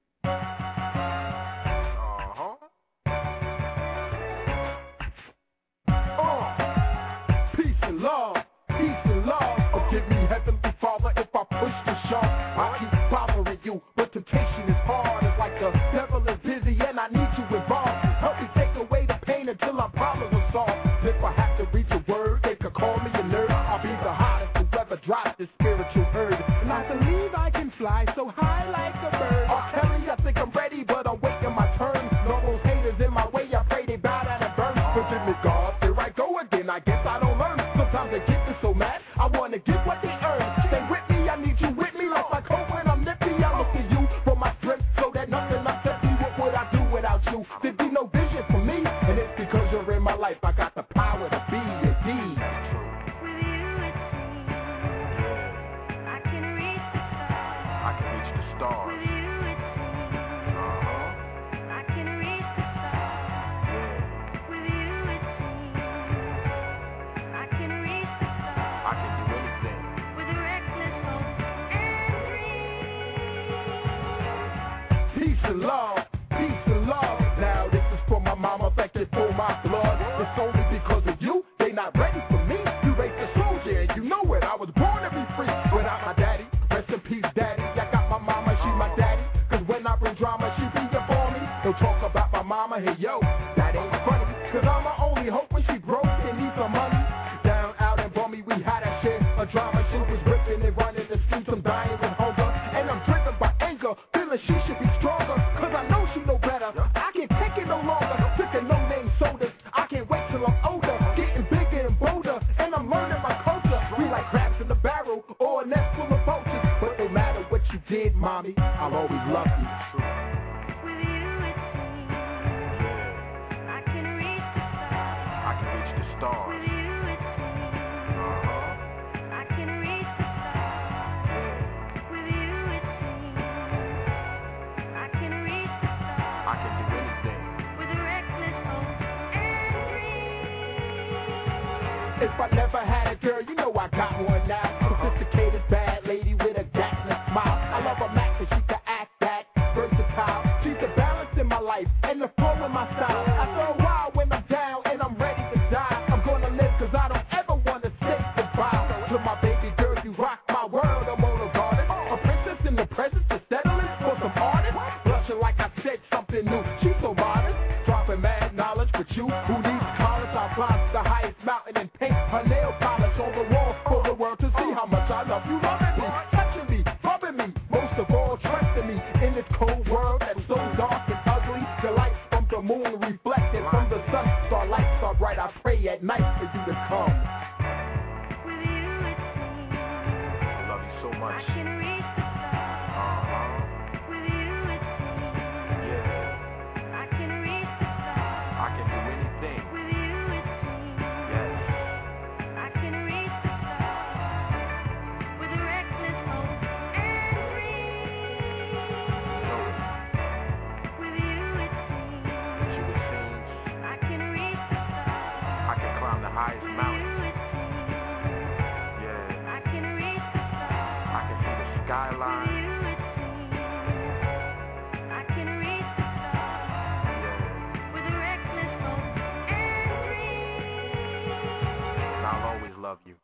Love, peace and love. Forgive me, Heavenly Father, if I push the shark. I keep bothering you, but temptation is hard. It's like the devil is busy and I need you involved. Help me take away the pain until our problems are solved. If I have to read your word, they could call me a nerd. I'll be the hottest who ever dropped this spiritual herd. And I believe I can fly so high like a bird. Oh, Kelly, I think I'm ready, but I'm waiting my turn. All those haters in my way, I pray they bow down and burn. Forgive me, God, here I go again. I guess I don't learn. Sometimes they get me so mad, I wanna get what they earn. Stay with me, I need you with me. Like my coat when I'm nippy, I look to you for my strength, so that nothing upsets me. What would I do without you? There'd be no vision for me, and it's because you're in my life. I got the power to be a deed. Love, peace and love. Now this is for my mama, affected for my blood. It's only because of you, they not ready for me. You raised a soldier and you know it. I was born to be free without my daddy. Rest in peace, daddy. I got my mama, she my daddy. Cause when I bring drama, she be there for me. Don't talk about my mama, hey yo, that ain't funny. Cause I'm her only hope when she broke and need some money. Down, out and bummy, we had a shit. A drama, she was ripping and running the streets. I'm dying with hunger. And I'm driven by anger, feeling she should be stronger. Cause I know she know better. I can't take it no longer. Drinking no name sodas. I can't wait till I'm older. Getting bigger and bolder. And I'm learning my culture. We like crabs in the barrel or a nest full of vultures. But no matter what you did, mommy, I'll always love you. If I never had a girl, you know I got one now. Sophisticated bad lady with a gas and a smile. I love a Mac cause she can act that versatile. She's the balance in my life and the flow in my style. After a while when I'm down and I'm ready to die, I'm gonna live cause I don't ever wanna say goodbye. To my baby girl, you rock my world, I'm on a garden. A princess in the presence of settling for some artists. Blushing like I said something new, she's so modest. Dropping mad knowledge with you, who needs college? I climb the highest mountain and paint her nail polish on the wall for the world to see how much I love you, loving me, touching me, rubbing me, most of all trusting me in this cold world that's so dark and ugly. The light from the moon reflected from the sun, starlight so bright. I pray at night for you to come. I love you so much. love you.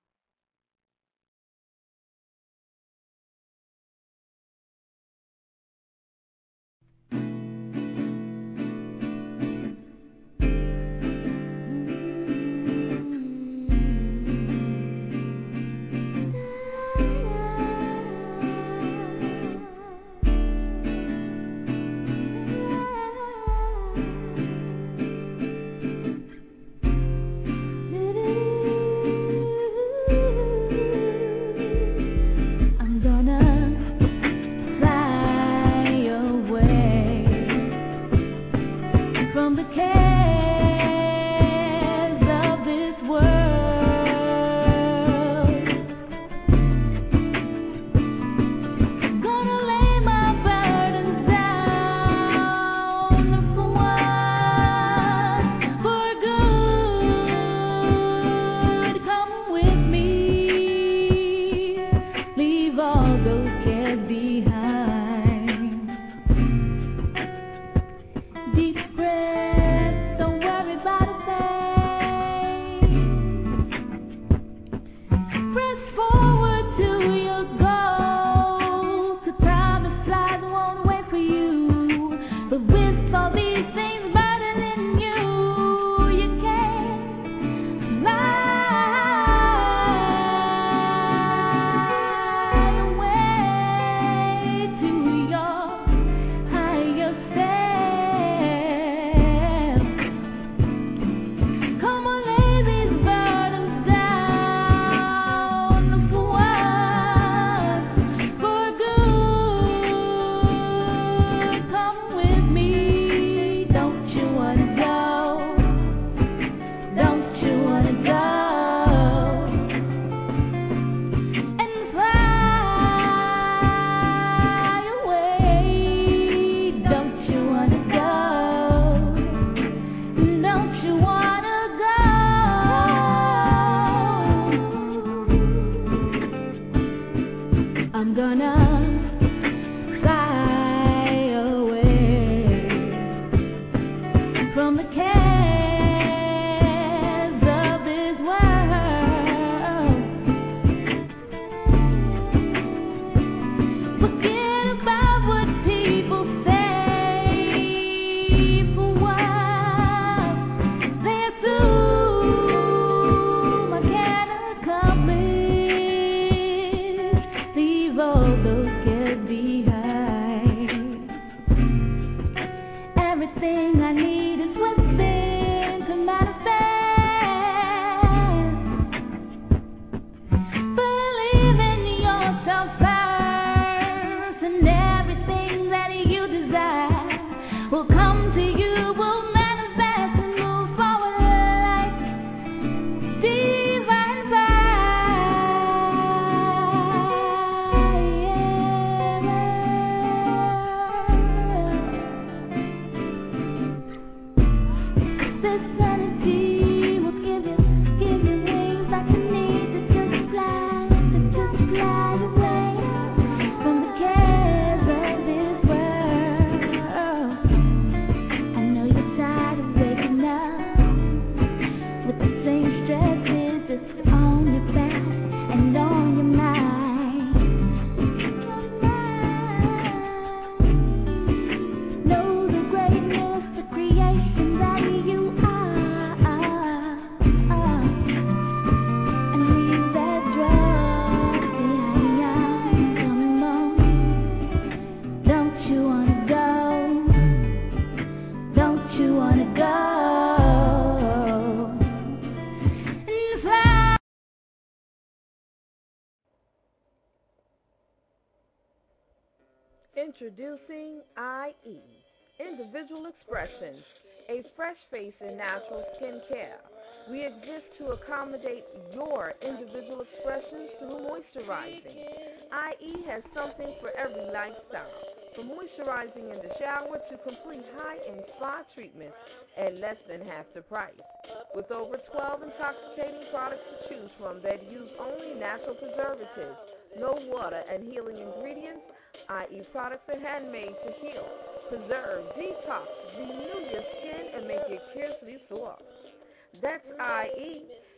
Introducing I E, Individual Expressions, a fresh face in natural skincare. We exist to accommodate your individual expressions through moisturizing. I E has something for every lifestyle, from moisturizing in the shower to complete high-end spa treatments at less than half the price. With over twelve intoxicating products to choose from that use only natural preservatives, no water, and healing ingredients, I E products are handmade to heal, preserve, detox, renew your skin, and make it fiercely soft. That's I E.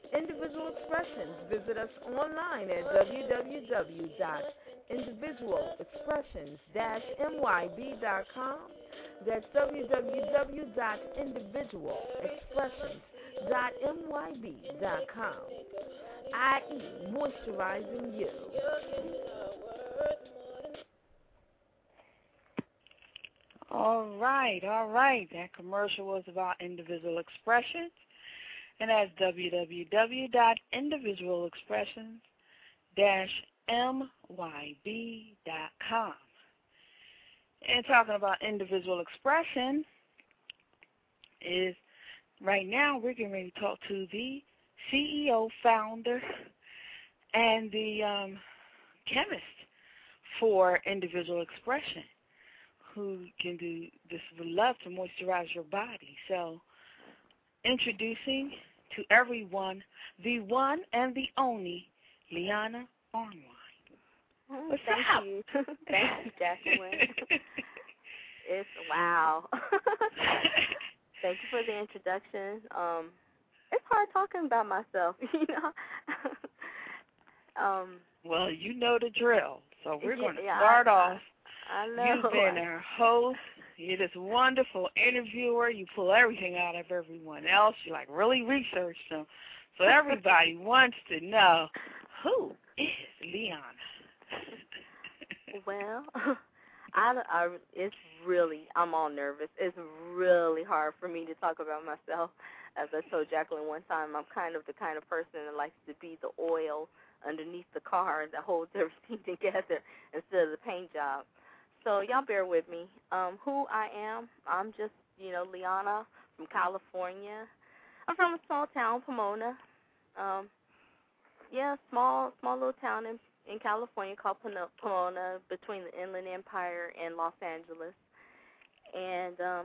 Individual Expressions. Visit us online at w w w dot individual expressions dash m y b dot com. That's w w w dot individual expressions dot m y b dot com, that is moisturizing you. All right, all right. That commercial was about individual expressions, and that's w w w dot individual expressions dash m y b dot com. And talking about individual expression is right now we're getting ready to talk to the C E O, founder, and the um, chemist for individual expression, who can do this with love to moisturize your body. So introducing to everyone the one and the only Liana Arnwine. Oh, What's thank up? you. Thank you, Jacqueline. It's wow. Thank you for the introduction. Um, it's hard talking about myself, you know. um, well, you know the drill, so we're yeah, going to yeah, start I, off. I know. You've been our host. You're this wonderful interviewer. You pull everything out of everyone else. You like really research them. So everybody wants to know, who is Liana? Well, I, I, it's really, I'm all nervous. It's really hard for me to talk about myself. As I told Jacqueline one time, I'm kind of the kind of person that likes to be the oil underneath the car that holds everything together instead of the paint job. So y'all bear with me. Um, who I am, I'm just, you know, Liana from California. I'm from a small town, Pomona. Um, yeah, small, small little town in in California called Pomona, between the Inland Empire and Los Angeles. And um,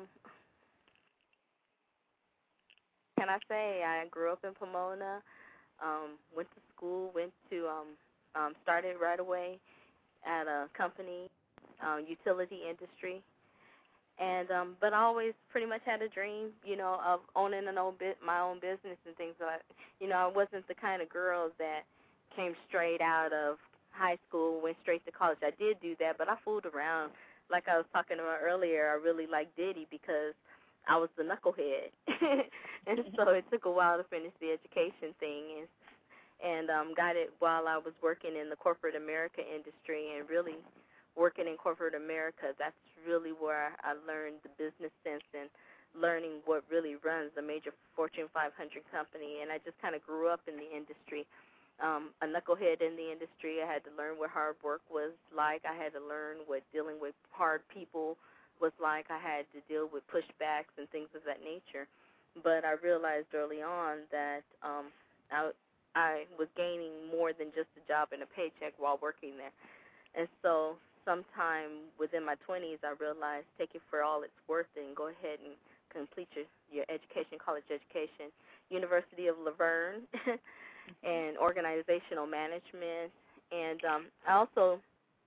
can I say I grew up in Pomona, um, went to school, went to, um, um, started right away at a company, uh, utility industry. And um, but I always pretty much had a dream, you know, of owning an own bit, my own business and things like that. You know, I wasn't the kind of girl that came straight out of high school, went straight to college. I did do that, but I fooled around. Like I was talking about earlier, I really liked Diddy because I was the knucklehead. And so it took a while to finish the education thing, and and um, got it while I was working in the corporate America industry. And really working in corporate America, that's really where I learned the business sense and learning what really runs a major Fortune five hundred company. And I just kind of grew up in the industry. Um, a knucklehead in the industry. I had to learn what hard work was like. I had to learn what dealing with hard people was like. I had to deal with pushbacks and things of that nature. But I realized early on that um, I, I was gaining more than just a job and a paycheck while working there. And so sometime within my twenties, I realized take it for all it's worth and go ahead and complete your, your education, college education. University of Laverne. And organizational management, and um, I also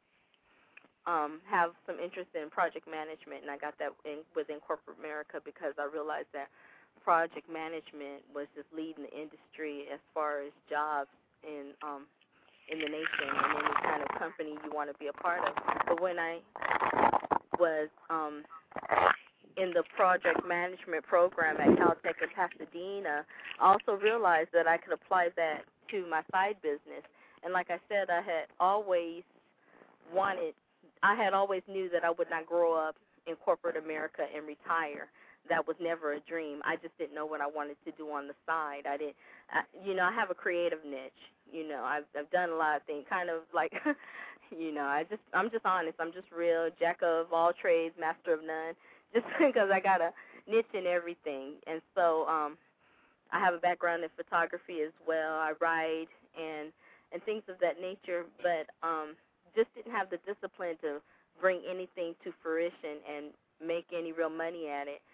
um, have some interest in project management, and I got that in, within corporate America because I realized that project management was just leading the industry as far as jobs in um, in the nation and any kind of company you want to be a part of. But when I was um, in the project management program at Caltech in Pasadena, I also realized that I could apply that to my side business. And like I said, I had always wanted, I had always knew that I would not grow up in corporate America and retire. That was never a dream. I just didn't know what I wanted to do on the side. I didn't, I, you know, I have a creative niche. You know, I've, I've done a lot of things, kind of like, you know, I just, I'm just honest. I'm just real, jack of all trades, master of none. Just because I got a niche in everything. And so um, I have a background in photography as well. I write and and things of that nature, but um, just didn't have the discipline to bring anything to fruition and make any real money at it.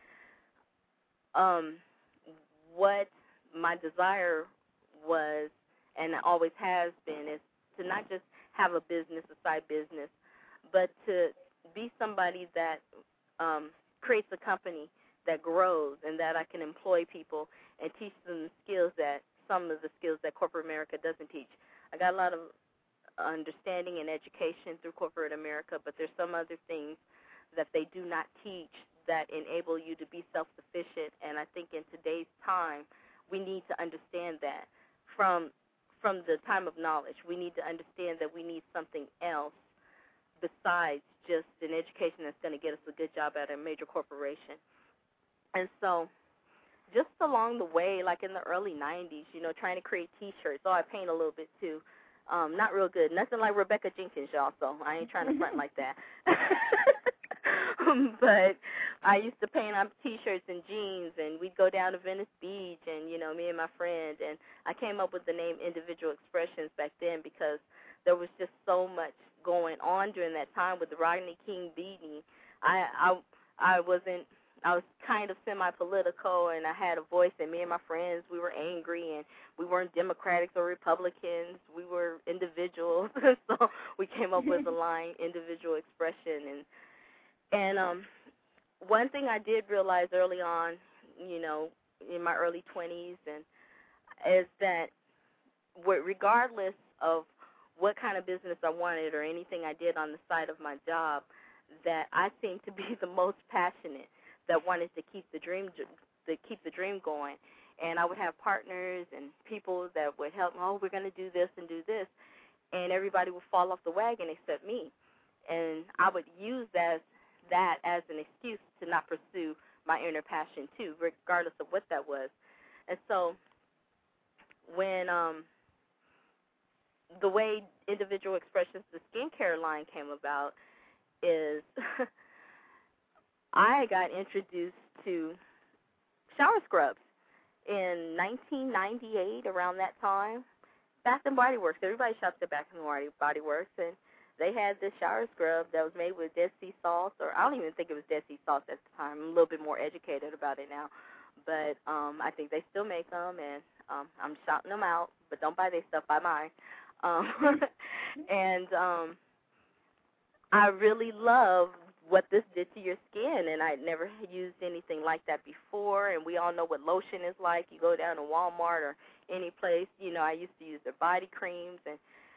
Um, what my desire was, and always has been, is to not just have a business, a side business, but to be somebody that um, creates a company that grows and that I can employ people and teach them the skills that some of the skills that corporate America doesn't teach. I got a lot of understanding and education through corporate America, but there's some other things that they do not teach that enable you to be self-sufficient. And I think in today's time, we need to understand that. From from the time of knowledge, we need to understand that we need something else besides just an education that's going to get us a good job at a major corporation. And so just along the way, like in the early nineties, you know, trying to create T-shirts. Oh, I paint a little bit too. Um, not real good. Nothing like Rebecca Jenkins, y'all, so I ain't trying to front like that. But I used to paint on T-shirts and jeans, and we'd go down to Venice Beach, and, you know, me and my friend, and I came up with the name Individual Expressions back then because there was just so much going on during that time with the Rodney King beating. I, I, I wasn't, I was kind of semi-political, and I had a voice, and me and my friends, we were angry, and we weren't Democrats or Republicans. We were individuals, so we came up with the line Individual Expression. And And um, one thing I did realize early on, you know, in my early twenties, and is that regardless of what kind of business I wanted or anything I did on the side of my job, that I seemed to be the most passionate, that wanted to keep the dream to keep the dream going. And I would have partners and people that would help, oh, we're going to do this and do this, and everybody would fall off the wagon except me. And I would use that that as an excuse to not pursue my inner passion too, regardless of what that was. And so when um, the way Individual Expressions, the skincare line came about is I got introduced to shower scrubs in nineteen ninety-eight, around that time. Bath and Body Works, everybody shops at Bath and Body Works, and they had this shower scrub that was made with Dead Sea salt, or I don't even think it was Dead Sea salt at the time. I'm a little bit more educated about it now. But um, I think they still make them, and um, I'm shouting them out. But don't buy their stuff, buy mine. Um, and um, I really love what this did to your skin, and I'd never used anything like that before. And we all know what lotion is like. You go down to Walmart or any place, you know, I used to use their body creams, and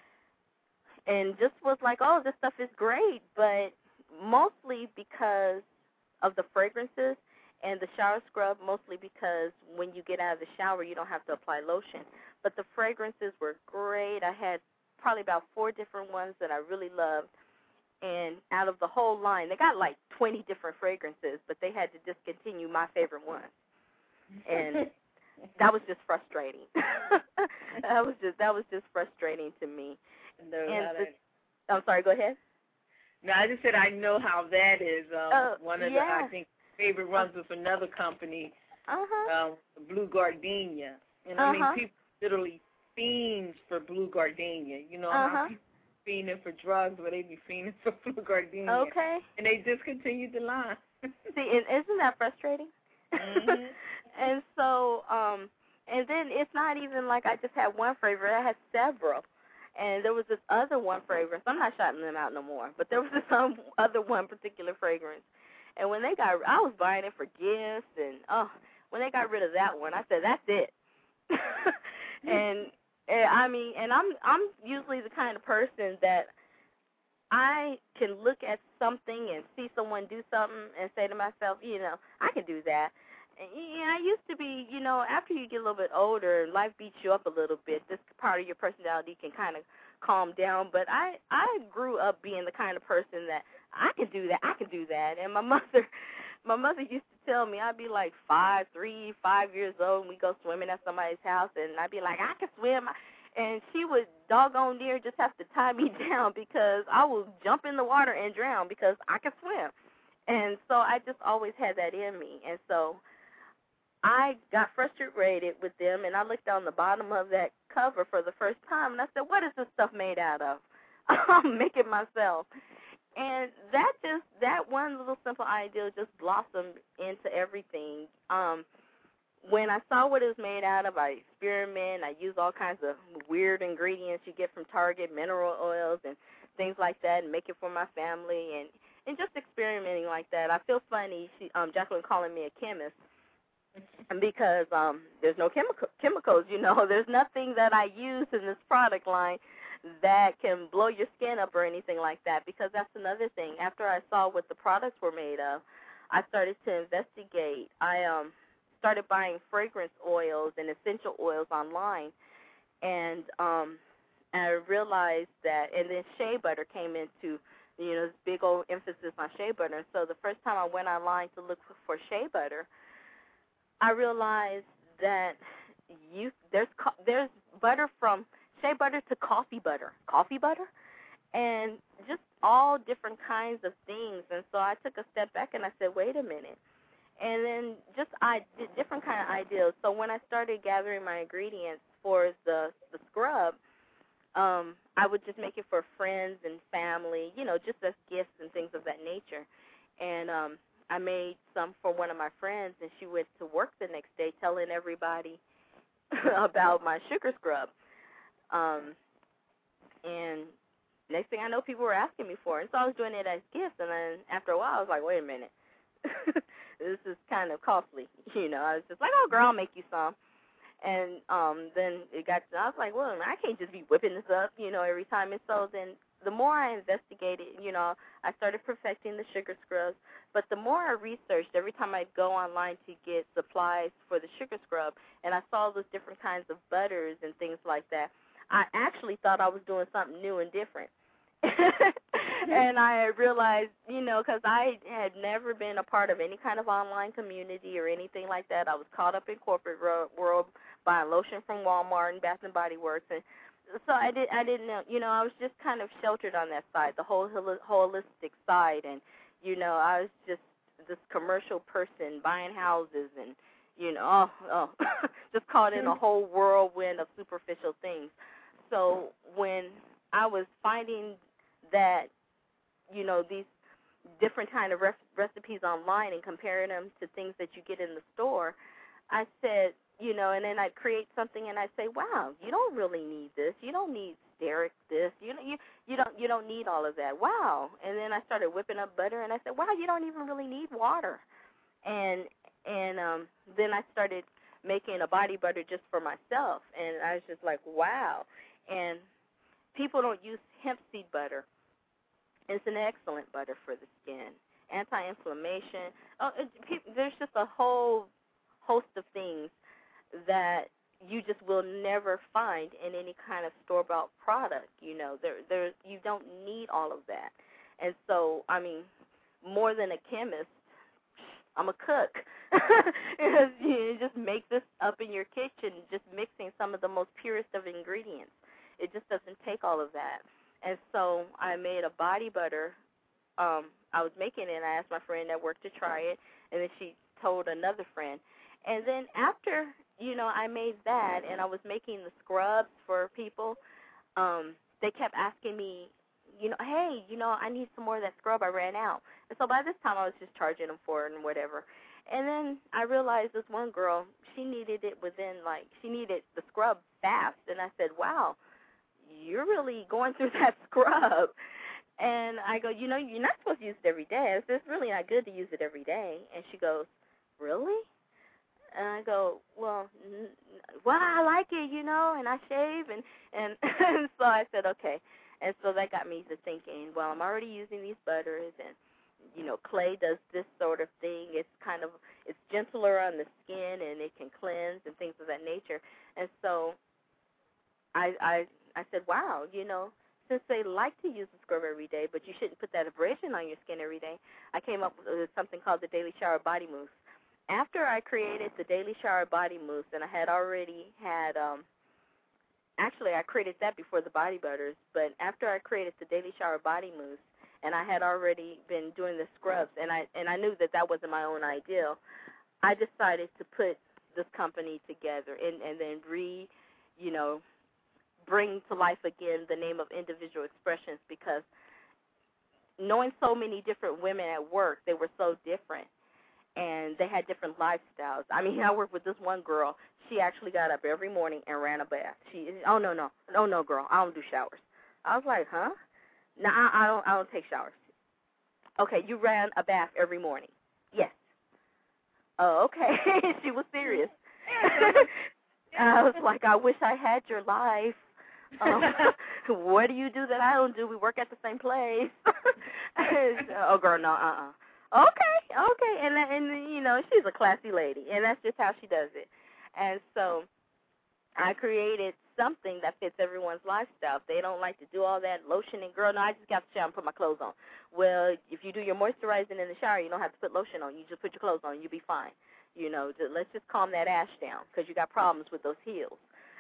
And just was like, oh, this stuff is great, but mostly because of the fragrances, and the shower scrub mostly because when you get out of the shower, you don't have to apply lotion. But the fragrances were great. I had probably about four different ones that I really loved. And out of the whole line, they got like twenty different fragrances, but they had to discontinue my favorite one. And that was just frustrating. that was just that was just frustrating to me. No, and the, I'm sorry, go ahead. No, I just said I know how that is. Um, uh, one of yeah. the, I think, favorite ones with another company, uh-huh. um, Blue Gardenia. And uh-huh. I mean, people literally fiends for Blue Gardenia. You know, uh-huh. how people fiending for drugs, but they be fiending for Blue Gardenia. Okay. And they discontinued the line. See, and isn't that frustrating? Mm-hmm. And so, um, and then it's not even like I just had one favorite. I had several. And there was this other one fragrance. I'm not shouting them out no more, but there was this um, other one particular fragrance. And when they got, I was buying it for gifts, and oh, when they got rid of that one, I said, that's it. and, and I mean, and I'm I'm usually the kind of person that I can look at something and see someone do something and say to myself, you know, I can do that. And I used to be, you know, after you get a little bit older and life beats you up a little bit, this part of your personality can kind of calm down. But I, I grew up being the kind of person that I can do that, I can do that. And my mother, my mother used to tell me, I'd be like five, three, five years old, and we go swimming at somebody's house, and I'd be like, I can swim. And she would doggone near just have to tie me down because I would jump in the water and drown because I can swim. And so I just always had that in me. And so I got frustrated with them, and I looked on the bottom of that cover for the first time, and I said, what is this stuff made out of? I'm making myself. And that just, that one little simple idea just blossomed into everything. Um, when I saw what it was made out of, I experimented. I used all kinds of weird ingredients you get from Target, mineral oils and things like that, and make it for my family, and, and just experimenting like that. I feel funny, she, um, Jacqueline calling me a chemist. because um, there's no chemical chemicals. You know, there's nothing that I use in this product line that can blow your skin up or anything like that, because that's another thing. After I saw what the products were made of, I started to investigate. I um, started buying fragrance oils and essential oils online, and um, I realized that, and then shea butter came into, you know, this big old emphasis on shea butter. So the first time I went online to look for, for shea butter, I realized that you there's there's butter from shea butter to coffee butter, coffee butter, and just all different kinds of things. And so I took a step back and I said, wait a minute. And then just I did different kind of ideas. So when I started gathering my ingredients for the the scrub, um, I would just make it for friends and family, you know, just as gifts and things of that nature. And um, I made some for one of my friends, and she went to work the next day telling everybody about my sugar scrub. Um, and next thing I know, people were asking me for it. And so I was doing it as gifts. And then after a while, I was like, wait a minute. This is kind of costly. You know, I was just like, oh, girl, I'll make you some. And um, then it got to, I was like, well, I can't just be whipping this up, you know, every time. And so then the more I investigated, you know, I started perfecting the sugar scrubs. But the more I researched, every time I'd go online to get supplies for the sugar scrub, and I saw those different kinds of butters and things like that, I actually thought I was doing something new and different. And I realized, you know, because I had never been a part of any kind of online community or anything like that. I was caught up in corporate ro- world buying lotion from Walmart and Bath and Body Works, and so I did. I didn't know, you know, I was just kind of sheltered on that side, the whole hol- holistic side, and you know, I was just this commercial person buying houses and, you know, oh, oh just caught in a whole whirlwind of superficial things. So when I was finding that, you know, these different kind of ref- recipes online and comparing them to things that you get in the store, I said, you know, and then I'd create something and I'd say, wow, you don't really need this. You don't need Steric this. You know, you you don't you don't need all of that. Wow. And then I started whipping up butter and I said, wow, you don't even really need water. And and um, then I started making a body butter just for myself, and I was just like, wow. And people don't use hemp seed butter. It's an excellent butter for the skin, anti-inflammation. Oh, it, people, there's just a whole host of things that you just will never find in any kind of store-bought product. You know, there, there, you don't need all of that. And so, I mean, more than a chemist, I'm a cook. You just make this up in your kitchen, just mixing some of the most purest of ingredients. It just doesn't take all of that. And so I made a body butter. Um, I was making it, and I asked my friend at work to try it, and then she told another friend. And then after, you know, I made that, and I was making the scrubs for people, um, they kept asking me, you know, hey, you know, I need some more of that scrub. I ran out. And so by this time I was just charging them for it and whatever. And then I realized this one girl, she needed it within, like, she needed the scrub fast. And I said, wow, you're really going through that scrub. And I go, you know, you're not supposed to use it every day. I said, it's really not good to use it every day. And she goes, really? And I go, well, n- well, I like it, you know, and I shave. And, and, and so I said, okay. And so that got me to thinking, well, I'm already using these butters, and, you know, clay does this sort of thing. It's kind of, it's gentler on the skin, and it can cleanse and things of that nature. And so I, I, I said, wow, you know, since they like to use the scrub every day, but you shouldn't put that abrasion on your skin every day, I came up with something called the Daily Shower Body Mousse. After I created the Daily Shower Body Mousse, and I had already had, um, actually I created that before the body butters, but after I created the Daily Shower Body Mousse, and I had already been doing the scrubs, and I and I knew that that wasn't my own ideal, I decided to put this company together and, and then re, you know, bring to life again the name of Individual Expressions, because knowing so many different women at work, they were so different, and they had different lifestyles. I mean, I worked with this one girl. She actually got up every morning and ran a bath. She, oh, no, no, oh, no, girl, I don't do showers. I was like, huh? No, I, I don't I don't take showers. Okay, you ran a bath every morning. Yes. Oh, okay. She was serious. I was like, I wish I had your life. Um, what do you do that I don't do? We work at the same place. Oh, girl, no, uh-uh. Okay, okay. And, and, you know, she's a classy lady, and that's just how she does it. And so I created something that fits everyone's lifestyle. If they don't like to do all that lotion and, girl, no, I just got to shower and put my clothes on. Well, if you do your moisturizing in the shower, you don't have to put lotion on. You just put your clothes on, you'll be fine. You know, let's just calm that ash down because you got problems with those heels.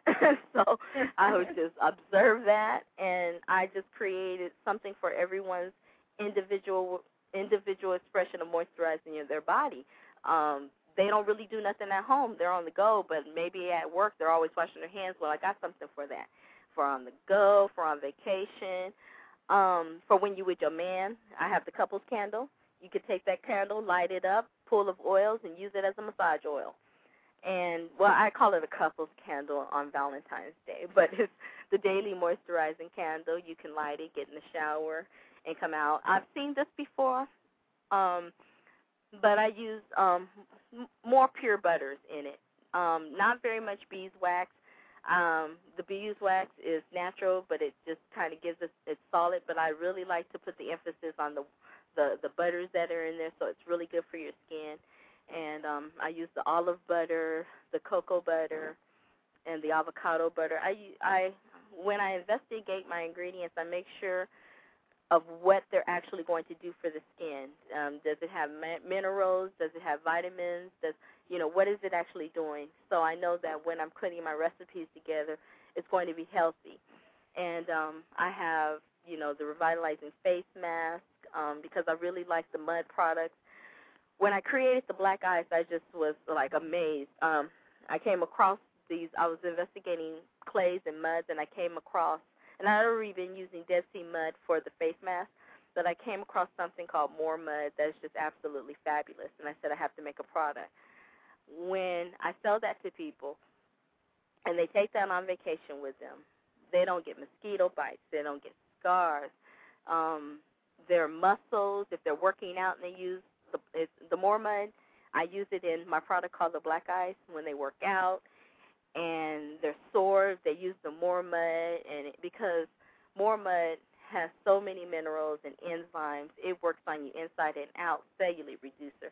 So I would just observe that, and I just created something for everyone's individual individual expression of moisturizing their body. Um, they don't really do nothing at home. They're on the go, but maybe at work they're always washing their hands. Well, I got something for that, for on the go, for on vacation, um, for when you with your man. I have the couples candle. You could take that candle, light it up, full of oils, and use it as a massage oil. And, well, I call it a couples candle on Valentine's Day, but it's the daily moisturizing candle. You can light it, get in the shower, and come out. I've seen this before, um, but I use um, m- more pure butters in it. Um, not very much beeswax. Um, the beeswax is natural, but it just kind of gives it, it's solid, but I really like to put the emphasis on the, the, the butters that are in there, so it's really good for your skin. And um, I use the olive butter, the cocoa butter, and the avocado butter. I, I, when I investigate my ingredients, I make sure of what they're actually going to do for the skin. Um, does it have ma- minerals? Does it have vitamins? Does, you know, what is it actually doing? So I know that when I'm putting my recipes together, it's going to be healthy. And um, I have, you know, the revitalizing face mask um, because I really like the mud products. When I created the black ice, I just was, like, amazed. Um, I came across these. I was investigating clays and muds, and I came across, and I had already been using Dead Sea mud for the face mask, but I came across something called More Mud that's just absolutely fabulous, and I said I have to make a product. When I sell that to people, and they take that on vacation with them, they don't get mosquito bites. They don't get scars. Um, their muscles, if they're working out and they use The, it's the More Mud, I use it in my product called the Black Ice when they work out, and they're sore, they use the More Mud, and it, because More Mud has so many minerals and enzymes, it works on you inside and out, cellular reducer.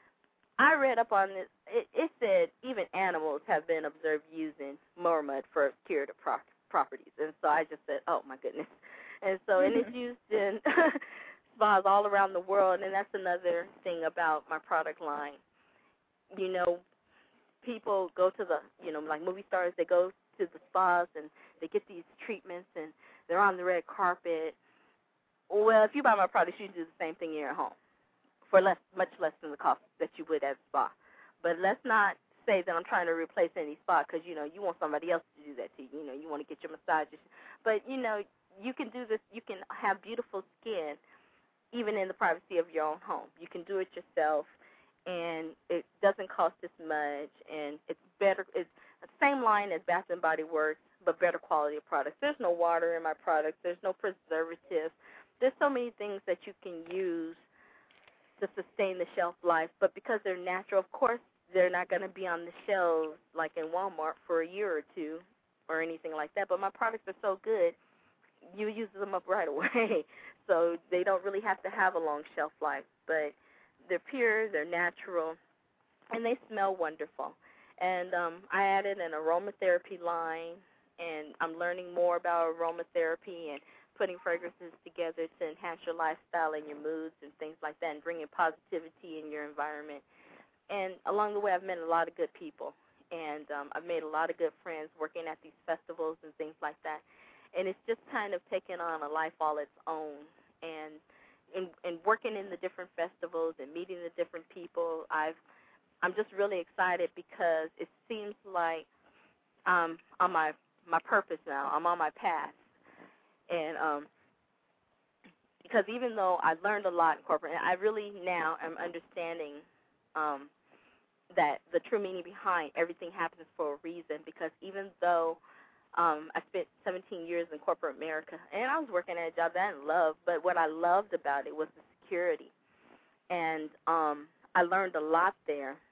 I read up on this. It, it said even animals have been observed using More Mud for curative pro- properties, and so I just said, oh, my goodness. And so, and it's used in spas all around the world, and that's another thing about my product line. You know, people go to the, you know, like movie stars, they go to the spas and they get these treatments and they're on the red carpet. Well, if you buy my products, you do the same thing here at home for less, much less than the cost that you would at a spa. But let's not say that I'm trying to replace any spa because, you know, you want somebody else to do that to you. You know, you want to get your massages. But, you know, you can do this. You can have beautiful skin even in the privacy of your own home. You can do it yourself, and it doesn't cost as much, and it's better. It's the same line as Bath and Body Works, but better quality of products. There's no water in my products. There's no preservatives. There's so many things that you can use to sustain the shelf life, but because they're natural, of course, they're not going to be on the shelves like in Walmart for a year or two or anything like that. But my products are so good, you use them up right away. So they don't really have to have a long shelf life. But they're pure, they're natural, and they smell wonderful. And um, I added an aromatherapy line, and I'm learning more about aromatherapy and putting fragrances together to enhance your lifestyle and your moods and things like that and bringing positivity in your environment. And along the way, I've met a lot of good people, and um, I've made a lot of good friends working at these festivals and things like that. And it's just kind of taken on a life all its own. And in, in working in the different festivals and meeting the different people, I've, I'm just really excited because it seems like I'm on my, my purpose now. I'm on my path. And um, because even though I learned a lot in corporate, I really now am understanding um, that the true meaning behind everything happens for a reason, because even though Um, I spent seventeen years in corporate America, and I was working at a job that I didn't love, but what I loved about it was the security. And um, I learned a lot there,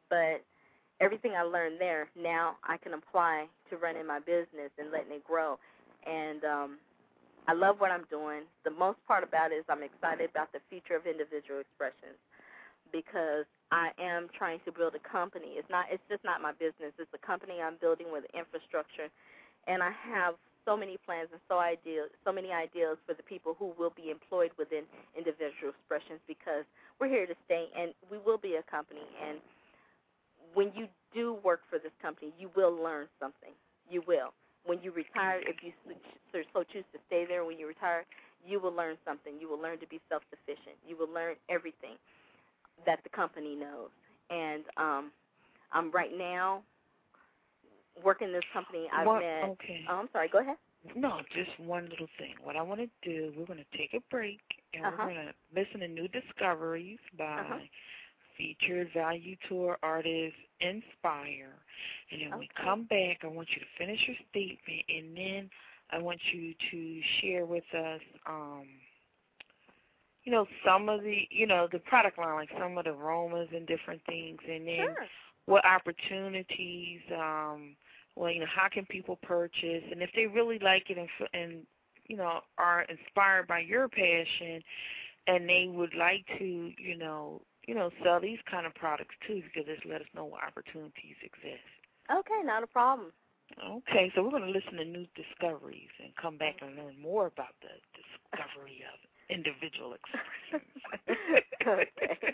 but everything I learned there, now I can apply to running my business and letting it grow. And um, I love what I'm doing. The most part about it is I'm excited about the future of individual expressions because I am trying to build a company. It's not. It's just not my business. It's a company I'm building with infrastructure, and I have so many plans and so ideas, so many ideas for the people who will be employed within individual expressions because we're here to stay, and we will be a company. And when you do work for this company, you will learn something. You will. When you retire, if you so choose to stay there when you retire, you will learn something. You will learn to be self-sufficient. You will learn everything that the company knows. And um, I'm right now working this company. I've well, met. Okay. Oh, I'm sorry. Go ahead. No, just one little thing. What I want to do, we're going to take a break, and uh-huh. we're going to listen to New Discoveries by uh-huh. featured Value Tour artist Inspire. And then when okay. we come back, I want you to finish your statement, and then I want you to share with us, um, you know, some of the, you know, the product line, like some of the aromas and different things, and then sure. what opportunities, um, well, you know, how can people purchase, and if they really like it and, and you know, are inspired by your passion, and they would like to, you know, you know, sell these kind of products too, you could just let us know what opportunities exist. Okay, not a problem. Okay, so we're going to listen to New Discoveries and come back and learn more about the discovery of individual expressions.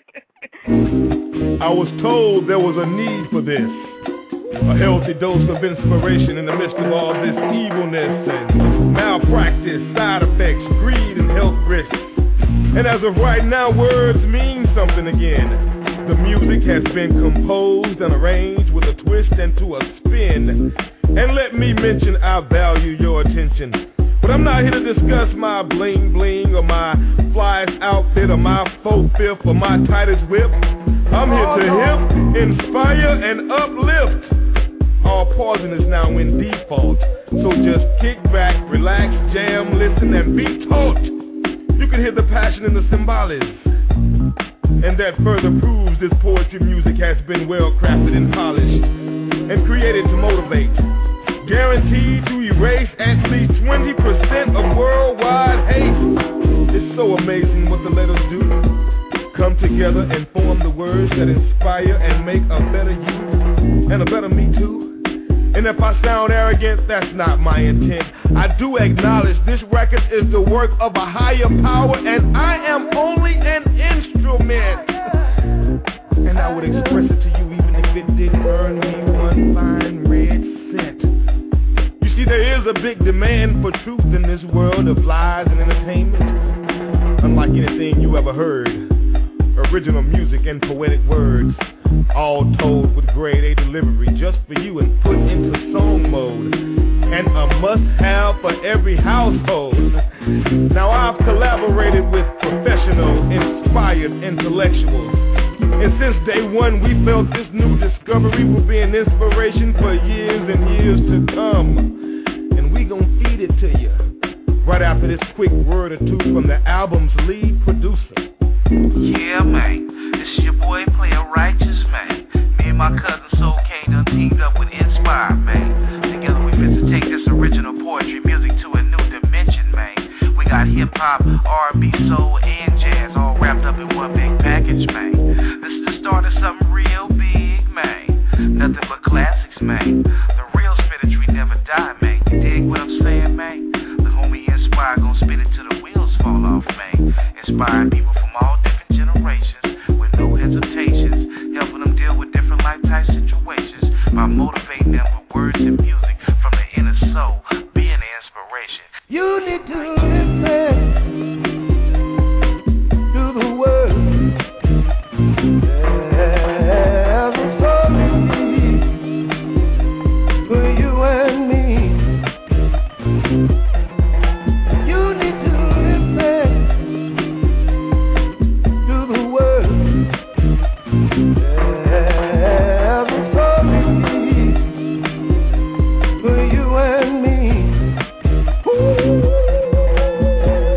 I was told there was a need for this, a healthy dose of inspiration in the midst of all this evilness and malpractice, side effects, greed, and health risks. And as of right now, words mean something again. The music has been composed and arranged with a twist and to a spin. And let me mention I value your attention. But I'm not here to discuss my bling bling or my flyest outfit or my faux fifth or my tightest whip. I'm here to hip, inspire, and uplift. All pausing is now in default. So just kick back, relax, jam, listen, and be taught. You can hear the passion in the cymbals. And that further proves this poetry music has been well crafted and polished and created to motivate. Guaranteed to erase at least twenty percent of worldwide hate. It's so amazing what the letters do. Come together and form the words that inspire and make a better you and a better me too. And if I sound arrogant, that's not my intent. I do acknowledge this record is the work of a higher power, and I am only an instrument. And I would express it to you even if it didn't earn me one fine red cent. You see, there is a big demand for truth in this world of lies and entertainment. Unlike anything you ever heard. Original music and poetic words, all told with grade A delivery just for you and put into song mode, and a must-have for every household. Now I've collaborated with professional, inspired intellectuals, and since day one we felt this new discovery will be an inspiration for years and years to come, and we gon' feed it to you right after this quick word or two from the album's lead producer. Yeah, man, this is your boy Player Righteous, man. Me and my cousin Soul Kane done teamed up with Inspire, man. Together we fit to take this original poetry music to a new dimension, man. We got hip-hop, R and B, soul, and jazz all wrapped up in one big package, man. This is the start of something real big, man. Nothing but classics, man. The real spirit we never die, man. You dig what I'm saying, man? The homie Inspire gon' spit it till the wheels fall off, man. Inspiring people from all different generations with no hesitations, helping them deal with different lifetime situations by motivating them with words and music from the inner soul, being an inspiration. You need to listen to the words. There's a story for you and me. You need to listen to the words. There's a story for you and me. Ooh.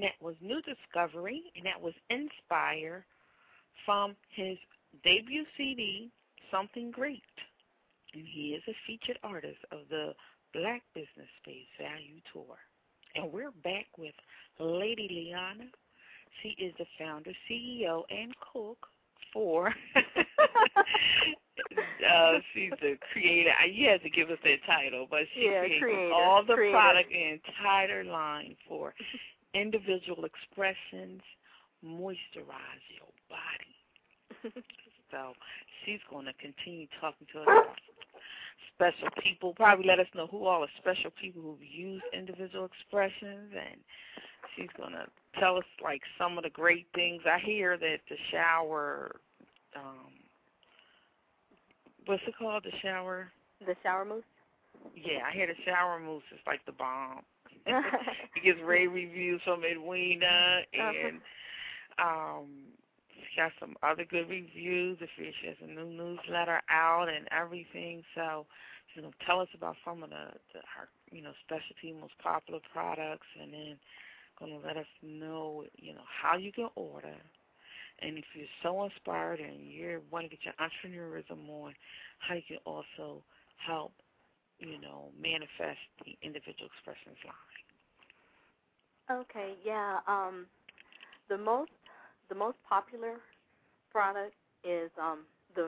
and that was New Discovery, and that was Inspire from his debut C D, Something Great. And he is a featured artist of the Black Business Space Value Tour. And we're back with Lady Liana. She is the founder, C E O, and cook for, uh, she's the creator. You have to give us that title, but she yeah, creates creator, all the creator. product and entire line for individual expressions, moisturize your body. So she's going to continue talking to us about special people, probably let us know who all are special people who've used individual expressions, and she's going to tell us, like, some of the great things. I hear that the shower, um, what's it called, the shower? The shower mousse? Yeah, I hear the shower mousse is like the bomb. It gets rave reviews from Edwina, and um, she got some other good reviews. She has a new newsletter out and everything. So she's going to tell us about some of the, the her, you know, specialty, most popular products, and then going to let us know, you know, how you can order. And if you're so inspired and you want to get your entrepreneurism on, how you can also help, you know, manifest the individual expressions line. Okay, yeah. Um, the most the most popular product is um, the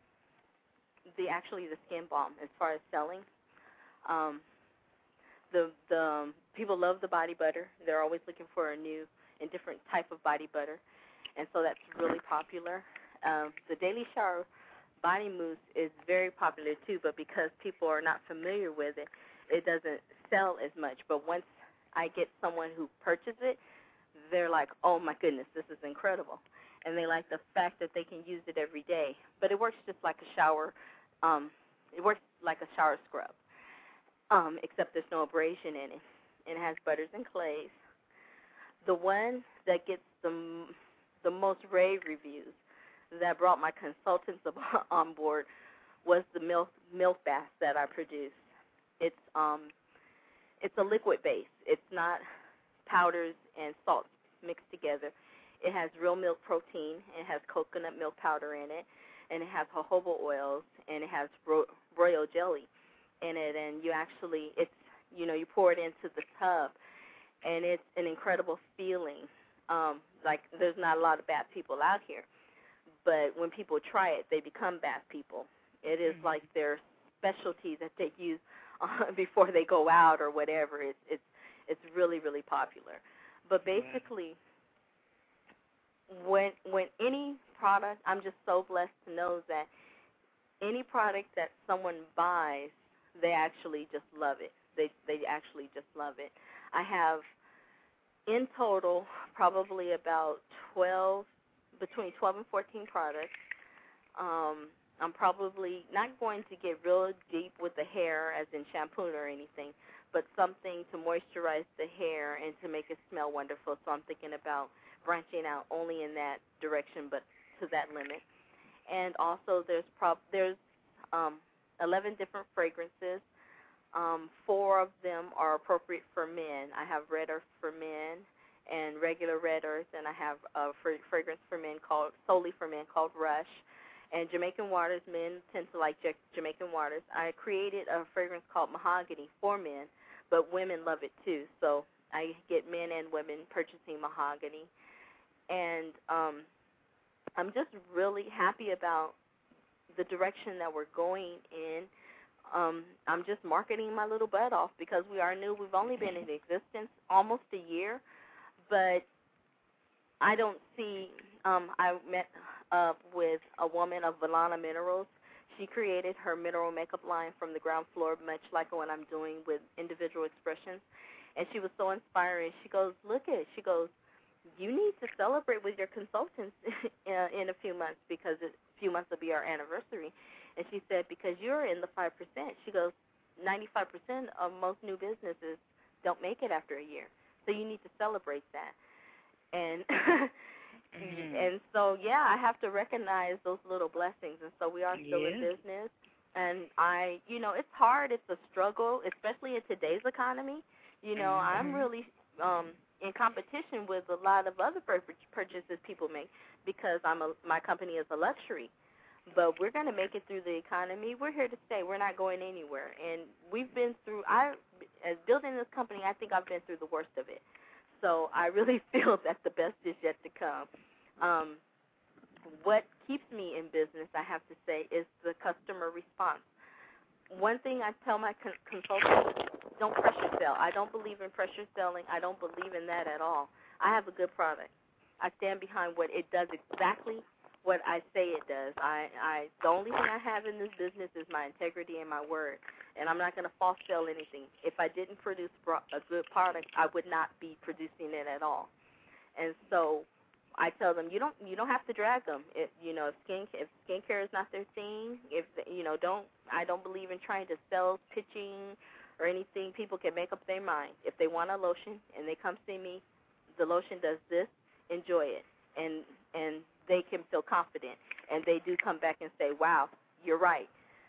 the actually the skin balm as far as selling. Um, the the um, people love the body butter. They're always looking for a new and different type of body butter, and so that's really popular. Um, the Daily Shower body mousse is very popular too, but because people are not familiar with it, it doesn't sell as much. But once I get someone who purchases it, they're like, oh my goodness, this is incredible. And they like the fact that they can use it every day. But it works just like a shower, um, it works like a shower scrub, um, except there's no abrasion in it. It has butters and clays. The one that gets the, the most rave reviews that brought my consultants on board was the milk milk bath that I produced. It's um it's a liquid base. It's not powders and salts mixed together. It has real milk protein. It has coconut milk powder in it, and it has jojoba oils, and it has ro- royal jelly in it. And you actually, it's you know, you pour it into the tub, and it's an incredible feeling. Um, like there's not a lot of bath people out here. But when people try it, they become bath people. It is mm-hmm. like their specialty that they use uh, before they go out or whatever. It's it's it's really really popular. But basically, when when any product, I'm just so blessed to know that any product that someone buys, they actually just love it. They they actually just love it. I have in total probably about twelve. Between twelve and fourteen products. Um, I'm probably not going to get real deep with the hair as in shampoo or anything, but something to moisturize the hair and to make it smell wonderful. So I'm thinking about branching out only in that direction, but to that limit. And also there's prob- there's um, eleven different fragrances. Um, four of them are appropriate for men. I have Red Earth for men and regular Red Earth, and I have a fragrance for men called, solely for men called Rush. And Jamaican Waters, men tend to like Jamaican Waters. I created a fragrance called Mahogany for men, but women love it too. So I get men and women purchasing Mahogany. And um, I'm just really happy about the direction that we're going in. Um, I'm just marketing my little butt off because we are new. We've only been in existence almost a year. But I don't see, um, I met up with a woman of Valana Minerals. She created her mineral makeup line from the ground floor, much like what I'm doing with individual expressions. And she was so inspiring. She goes, look at it. She goes, you need to celebrate with your consultants in a few months because a few months will be our anniversary. And she said, because you're in the five percent. She goes, ninety-five percent of most new businesses don't make it after a year. So you need to celebrate that. And mm-hmm. and so, yeah, I have to recognize those little blessings. And so we are still yeah. in business. And I, you know, it's hard. It's a struggle, especially in today's economy. You know, mm-hmm. I'm really um, in competition with a lot of other pur- purchases people make because I'm a, my company is a luxury. But we're going to make it through the economy. We're here to stay. We're not going anywhere. And we've been through, I, as building this company, I think I've been through the worst of it. So I really feel that the best is yet to come. Um, what keeps me in business, I have to say, is the customer response. One thing I tell my con- consultants, don't pressure sell. I don't believe in pressure selling. I don't believe in that at all. I have a good product. I stand behind what it does exactly what I say it does. I, I the only thing I have in this business is my integrity and my word, and I'm not going to false sell anything. If I didn't produce a good product, I would not be producing it at all. And so I tell them, you don't you don't have to drag them. If you know if skin if skincare is not their thing, if you know don't I don't believe in trying to sell pitching or anything. People can make up their mind. If they want a lotion and they come see me, the lotion does this. Enjoy it, and and they can feel confident, and they do come back and say, wow, you're right.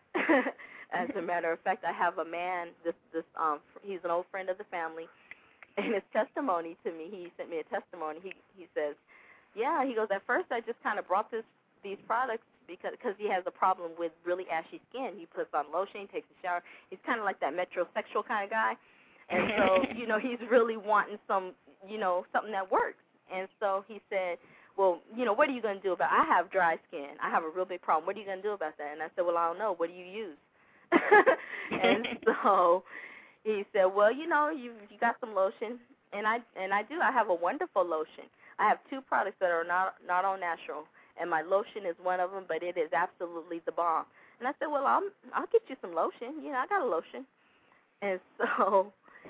As a matter of fact, I have a man, this, this um, he's an old friend of the family, and his testimony to me, he sent me a testimony. He he says, yeah, he goes, at first I just kind of brought this these products because cause he has a problem with really ashy skin. He puts on lotion, takes a shower. He's kind of like that metrosexual kind of guy. And so, you know, he's really wanting some, you know, something that works. And so he said, well, you know, what are you going to do about it? I have dry skin. I have a real big problem. What are you going to do about that? And I said, well, I don't know. What do you use? And so he said, well, you know, you you got some lotion. And I and I do. I have a wonderful lotion. I have two products that are not not all natural, and my lotion is one of them, but it is absolutely the bomb. And I said, well, I'll, I'll get you some lotion. You know, I got a lotion. And so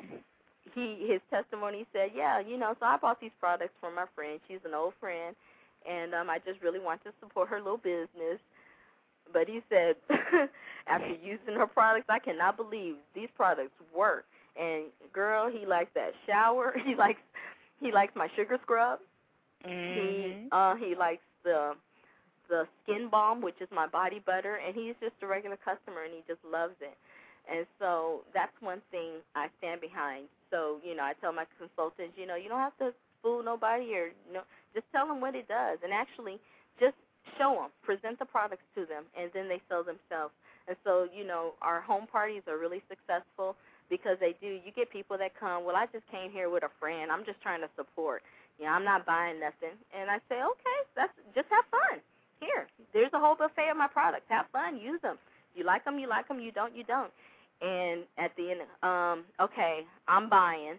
He his testimony said, yeah, you know, so I bought these products from my friend. She's an old friend, and um, I just really want to support her little business. But he said, after using her products, I cannot believe these products work. And girl, he likes that shower. He likes he likes my sugar scrub. Mm-hmm. He uh, he likes the the skin balm, which is my body butter, and he's just a regular customer, and he just loves it. And so that's one thing I stand behind. So, you know, I tell my consultants, you know, you don't have to fool nobody or, you know, just tell them what it does. And actually just show them, present the products to them, and then they sell themselves. And so, you know, our home parties are really successful because they do. You get people that come, well, I just came here with a friend. I'm just trying to support. You know, I'm not buying nothing. And I say, okay, that's just have fun. Here, there's a whole buffet of my products. Have fun. Use them. You like them, you like them. You don't, you don't. And at the end, um, okay, I'm buying.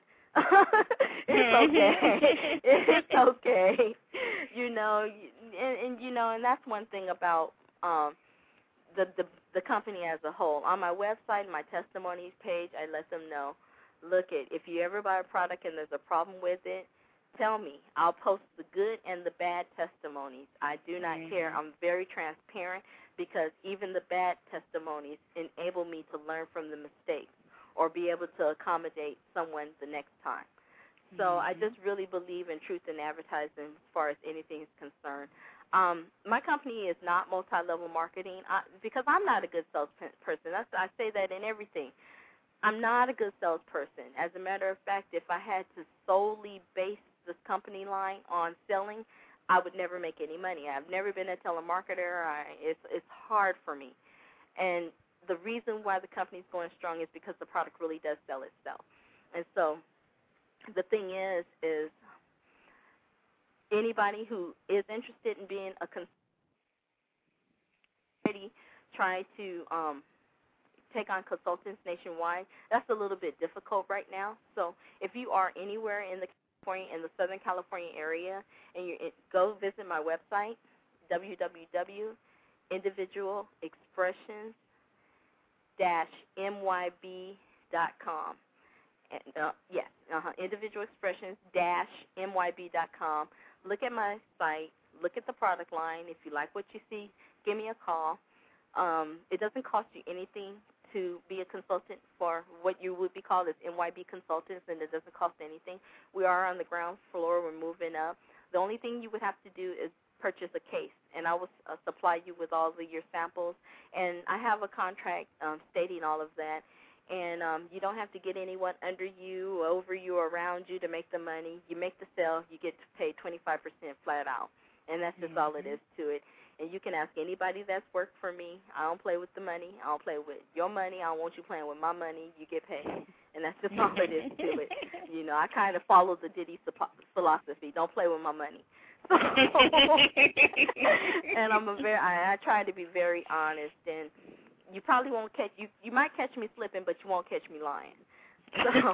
It's okay. It's okay. You know, and, and you know, and that's one thing about um, the, the the company as a whole. On my website, my testimonies page, I let them know, look, it if you ever buy a product and there's a problem with it, tell me. I'll post the good and the bad testimonies. I do not mm-hmm. care. I'm very transparent because even the bad testimonies enable me to learn from the mistakes or be able to accommodate someone the next time. So mm-hmm. I just really believe in truth in advertising as far as anything is concerned. Um, my company is not multi-level marketing I, because I'm not a good salesperson. That's, I say that in everything. I'm not a good salesperson. As a matter of fact, if I had to solely base this company line on selling, I would never make any money. I've never been a telemarketer. I, it's it's hard for me. And the reason why the company's going strong is because the product really does sell itself. And so the thing is, is anybody who is interested in being a consultant, try to um, take on consultants nationwide, that's a little bit difficult right now. So if you are anywhere in the in the Southern California area, and you go visit my website, w w w dot individual expressions dash m y b dot com. And, uh, yes, uh-huh, individual expressions dash m y b dot com. Look at my site. Look at the product line. If you like what you see, give me a call. Um, it doesn't cost you anything to be a consultant for what you would be called as N Y B consultants, and it doesn't cost anything. We are on the ground floor. We're moving up. The only thing you would have to do is purchase a case, and I will uh, supply you with all of your samples. And I have a contract um, stating all of that. And um, you don't have to get anyone under you, over you, or around you to make the money. You make the sale, you get to pay twenty-five percent flat out. And that's just mm-hmm. all it is to it. And you can ask anybody that's worked for me. I don't play with the money. I don't play with your money. I don't want you playing with my money. You get paid. And that's just all it is to it. You know, I kind of follow the Diddy philosophy. Don't play with my money. So, and I'm a very, I, I try to be very honest. And you probably won't catch, you You might catch me slipping, but you won't catch me lying. So,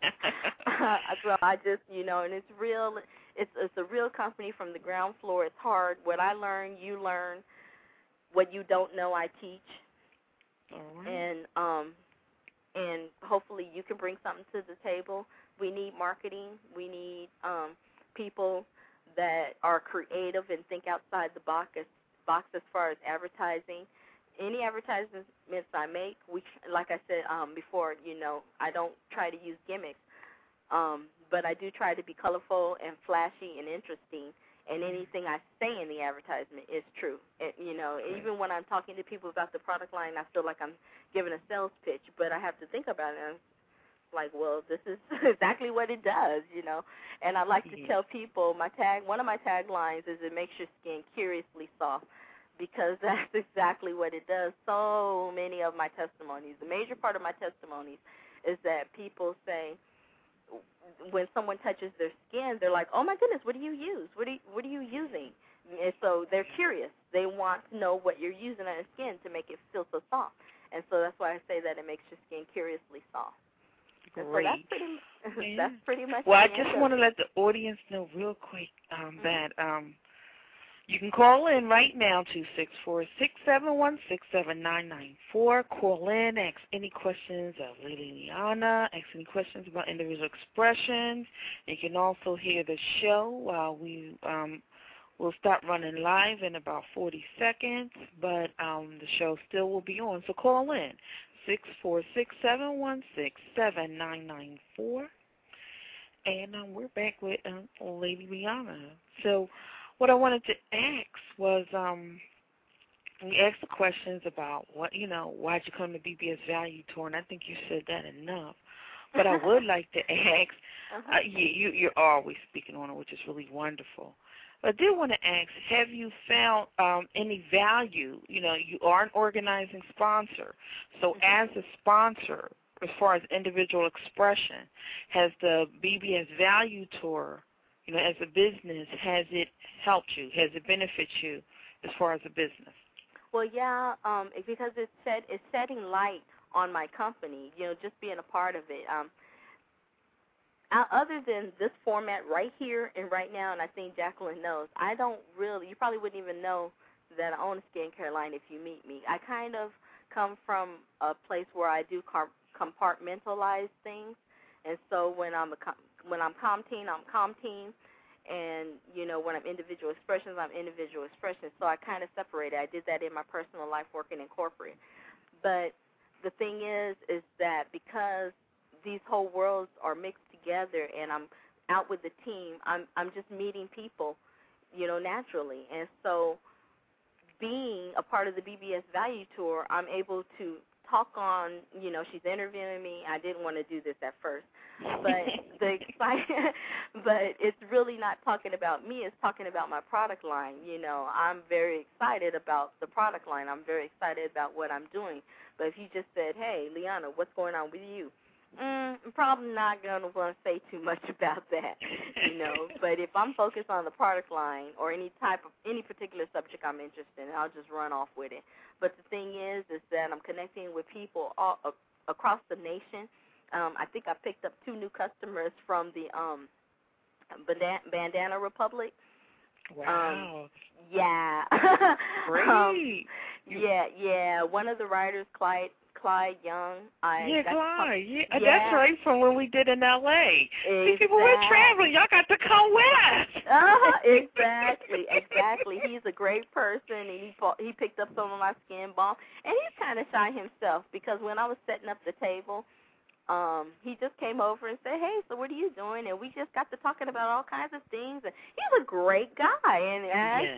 uh, so I just, you know, and it's real. It's it's a real company from the ground floor. It's hard. What I learn, you learn. What you don't know, I teach. All right. And um, and hopefully you can bring something to the table. We need marketing. We need um, people that are creative and think outside the box as, box as far as advertising. Any advertisements I make, we like I said um, before, you know, I don't try to use gimmicks. Um, but I do try to be colorful and flashy and interesting, and anything I say in the advertisement is true. It, you know, even when I'm talking to people about the product line, I feel like I'm giving a sales pitch, but I have to think about it. And I'm like, well, this is exactly what it does, you know. And I like mm-hmm. to tell people my tag. One of my taglines is it makes your skin curiously soft, because that's exactly what it does. So many of my testimonies, the major part of my testimonies, is that people say, when someone touches their skin, they're like, "Oh my goodness, what do you use? What are you, what are you using?" And so they're curious. They want to know what you're using on your skin to make it feel so soft. And so that's why I say that it makes your skin curiously soft. And Great. So that's pretty, that's pretty much. Well, I just want to let the audience know real quick um, mm-hmm. that um, you can call in right now to six four six, seven one six, seven nine nine four. Call in, ask any questions of Lady Liana, ask any questions about individual expressions. You can also hear the show while we um, will start running live in about forty seconds, but um, the show still will be on. So call in, six four six, seven one six, seven nine nine four. And um, we're back with um, Lady Liana. So what I wanted to ask was, um, we asked the questions about what, you know, why'd you come to B B S Value Tour, and I think you said that enough. But I would like to ask, uh-huh. uh, you, you, you're always speaking on it, which is really wonderful. But I did want to ask, have you found um, any value? You know, you are an organizing sponsor. So mm-hmm. as a sponsor, as far as individual expression, has the B B S Value Tour, you know, as a business, has it helped you? Has it benefited you as far as a business? Well, yeah, um, because it's set, it's setting light on my company, you know, just being a part of it. Um, other than this format right here and right now, and I think Jacqueline knows, I don't really, you probably wouldn't even know that I own a skincare line if you meet me. I kind of come from a place where I do compartmentalize things, and so when I'm a when I'm ComTeam, I'm ComTeam, and, you know, when I'm individual expressions, I'm individual expressions. So I kind of separated. I did that in my personal life working in corporate. But the thing is, is that because these whole worlds are mixed together and I'm out with the team, I'm I'm just meeting people, you know, naturally. And so being a part of the B B S Value Tour, I'm able to talk on, you know, she's interviewing me. I didn't want to do this at first, but the but it's really not talking about me. It's talking about my product line. You know, I'm very excited about the product line. I'm very excited about what I'm doing. But if you just said, hey, Liana, what's going on with you? Mm, I'm probably not going to want to say too much about that, you know. But if I'm focused on the product line or any type of, any particular subject I'm interested in, I'll just run off with it. But the thing is, is that I'm connecting with people all uh, across the nation. Um, I think I picked up two new customers from the um, Bandana Republic. Wow. Um, yeah. Great. um, yeah, yeah. One of the writers, Clyde, Clyde Young. I yeah, got Clyde. To, yeah. yeah, that's right, from when we did in L A Exactly. People were traveling. Y'all got to come with us. Uh-huh, exactly, exactly. He's a great person, and he bought, he picked up some of my skin balm. And he's kind of shy himself because when I was setting up the table, um, he just came over and said, hey, so what are you doing? And we just got to talking about all kinds of things. And he's a great guy, and I yes. just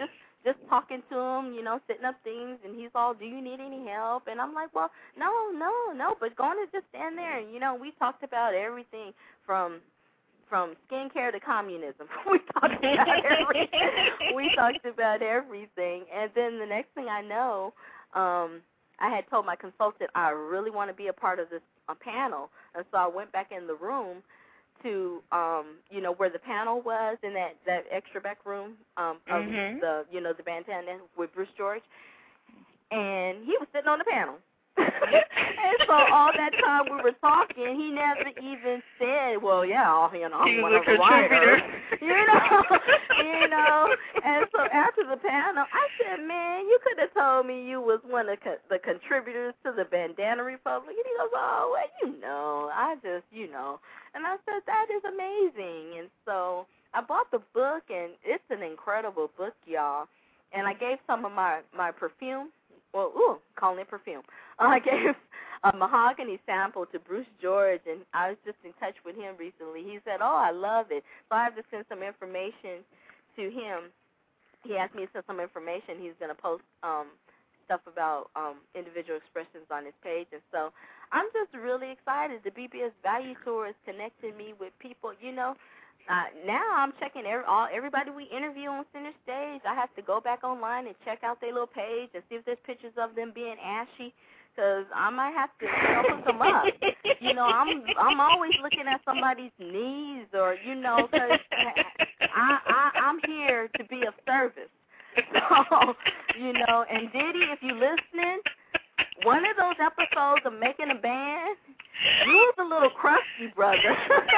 just talking to him, you know, setting up things, and he's all, do you need any help? And I'm like, well, no, no, no, but go on and just stand there. And, you know, we talked about everything from from skincare to communism. we talked about everything. we talked about everything. And then the next thing I know, um, I had told my consultant I really want to be a part of this uh, panel. And so I went back in the room to, um, you know, where the panel was in that, that extra back room um, of mm-hmm. the, you know, the bandstand with Bruce George. And he was sitting on the panel. And so all that time we were talking, he never even said, well, yeah, you know, I'm one of the writers. You know, you know. And so after the panel, I said, man, you could have told me you was one of co- the contributors to the Bandana Republic. And he goes, oh, well, you know, I just, you know. And I said, that is amazing. And so I bought the book, and it's an incredible book, y'all. And I gave some of my, my perfume. Well, ooh, calling it perfume. Uh, I gave a mahogany sample to Bruce George, and I was just in touch with him recently. He said, oh, I love it. So I have to send some information to him. He asked me to send some information. He's going to post um, stuff about um, individual expressions on his page. And so I'm just really excited. The B B S Value Tour is connecting me with people, you know. Uh, now I'm checking every, all everybody we interview on center stage. I have to go back online and check out their little page and see if there's pictures of them being ashy, because I might have to, you know, put them up. You know, I'm I'm always looking at somebody's knees, or, you know, because I, I, I'm here to be of service. So, you know, and Diddy, if you listening, one of those episodes of Making a Band, you was a little crusty, brother.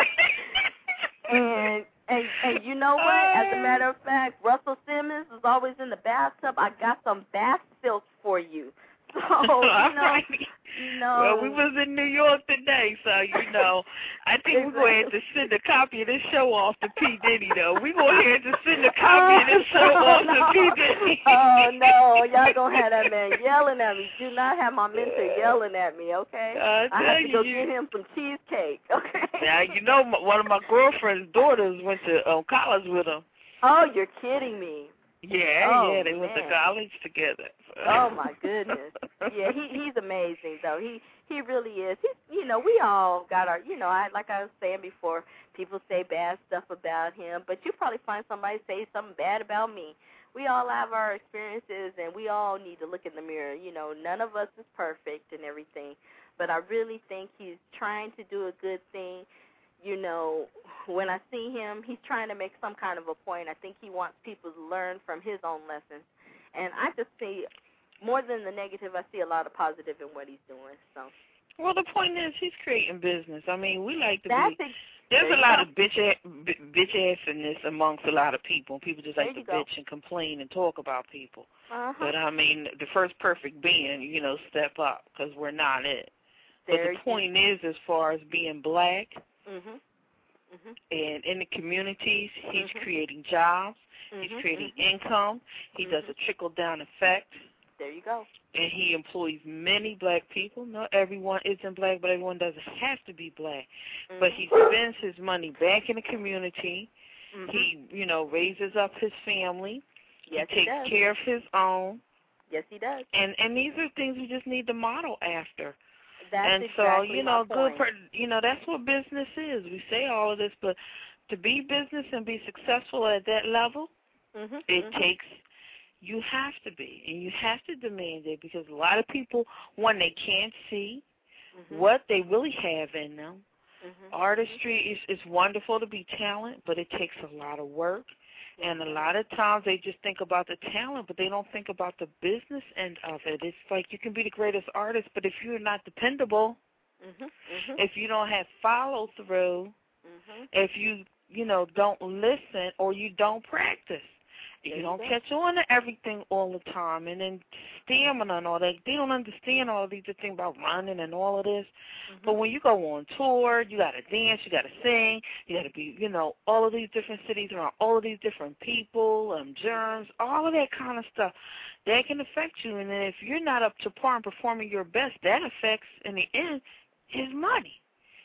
And, and and you know what? As a matter of fact, Russell Simmons is always in the bathtub. I got some bath silk for you. So, you know, you know. Well, we was in New York today, so, you know, I think we're going to have to send a copy of this show off to P. Diddy, though. We're going to have to send a copy of this show oh, off no. to P. Diddy. Oh, no. Y'all going to have that man yelling at me. Do not have my mentor yelling at me, okay? I, I have to go you. get him some cheesecake, okay? Now, you know, one of my girlfriend's daughters went to um, college with him. Oh, you're kidding me. Yeah, oh, yeah, they man. went to college together. So. Oh my goodness. Yeah, he he's amazing though. He he really is. He's, you know, we all got our, you know, I like I was saying before, people say bad stuff about him, but you probably find somebody say something bad about me. We all have our experiences, and we all need to look in the mirror. You know, none of us is perfect and everything, but I really think he's trying to do a good thing. You know, when I see him, he's trying to make some kind of a point. I think he wants people to learn from his own lessons. And I just see, more than the negative, I see a lot of positive in what he's doing. So. Well, the point is, he's creating business. I mean, we like to That's be. Ex- there's there a lot go. of bitch bitch assiness amongst a lot of people. People just like to go. bitch and complain and talk about people. Uh-huh. But I mean, the first perfect being, you know, step up, because we're not it. There but the point is, as far as being black. Mhm. Mm-hmm. And in the communities, he's mm-hmm. creating jobs, mm-hmm. he's creating mm-hmm. income, he mm-hmm. does a trickle-down effect. There you go. And he employs many black people. Not everyone isn't black, but everyone doesn't have to be black. Mm-hmm. But he spends his money back in the community. Mm-hmm. He, you know, raises up his family. Yes, he takes he does. care of his own. Yes, he does. And and these are things we just need to model after. That's and exactly so, you know, my good. point. Per, you know, that's what business is. We say all of this, but to be business and be successful at that level, mm-hmm. it mm-hmm. takes. You have to be, and you have to demand it, because a lot of people, one, they can't see mm-hmm. what they really have in them. Mm-hmm. Artistry is is wonderful to be talent, but it takes a lot of work. And a lot of times they just think about the talent, but they don't think about the business end of it. It's like you can be the greatest artist, but if you're not dependable, mm-hmm. Mm-hmm. if you don't have follow through, mm-hmm. if you, you know, don't listen or you don't practice, you don't catch on to everything all the time, and then stamina and all that. They don't understand all these things about running and all of this. Mm-hmm. But when you go on tour, you got to dance, you got to sing, you got to be, you know, all of these different cities around all of these different people, um, germs, all of that kind of stuff. That can affect you, and then if you're not up to par and performing your best, that affects, in the end, his money.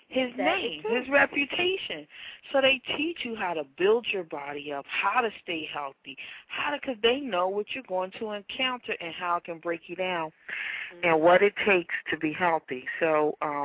his That name, his reputation. So they teach you how to build your body up, how to stay healthy, how to, because they know what you're going to encounter and how it can break you down mm-hmm. and what it takes to be healthy. So, um,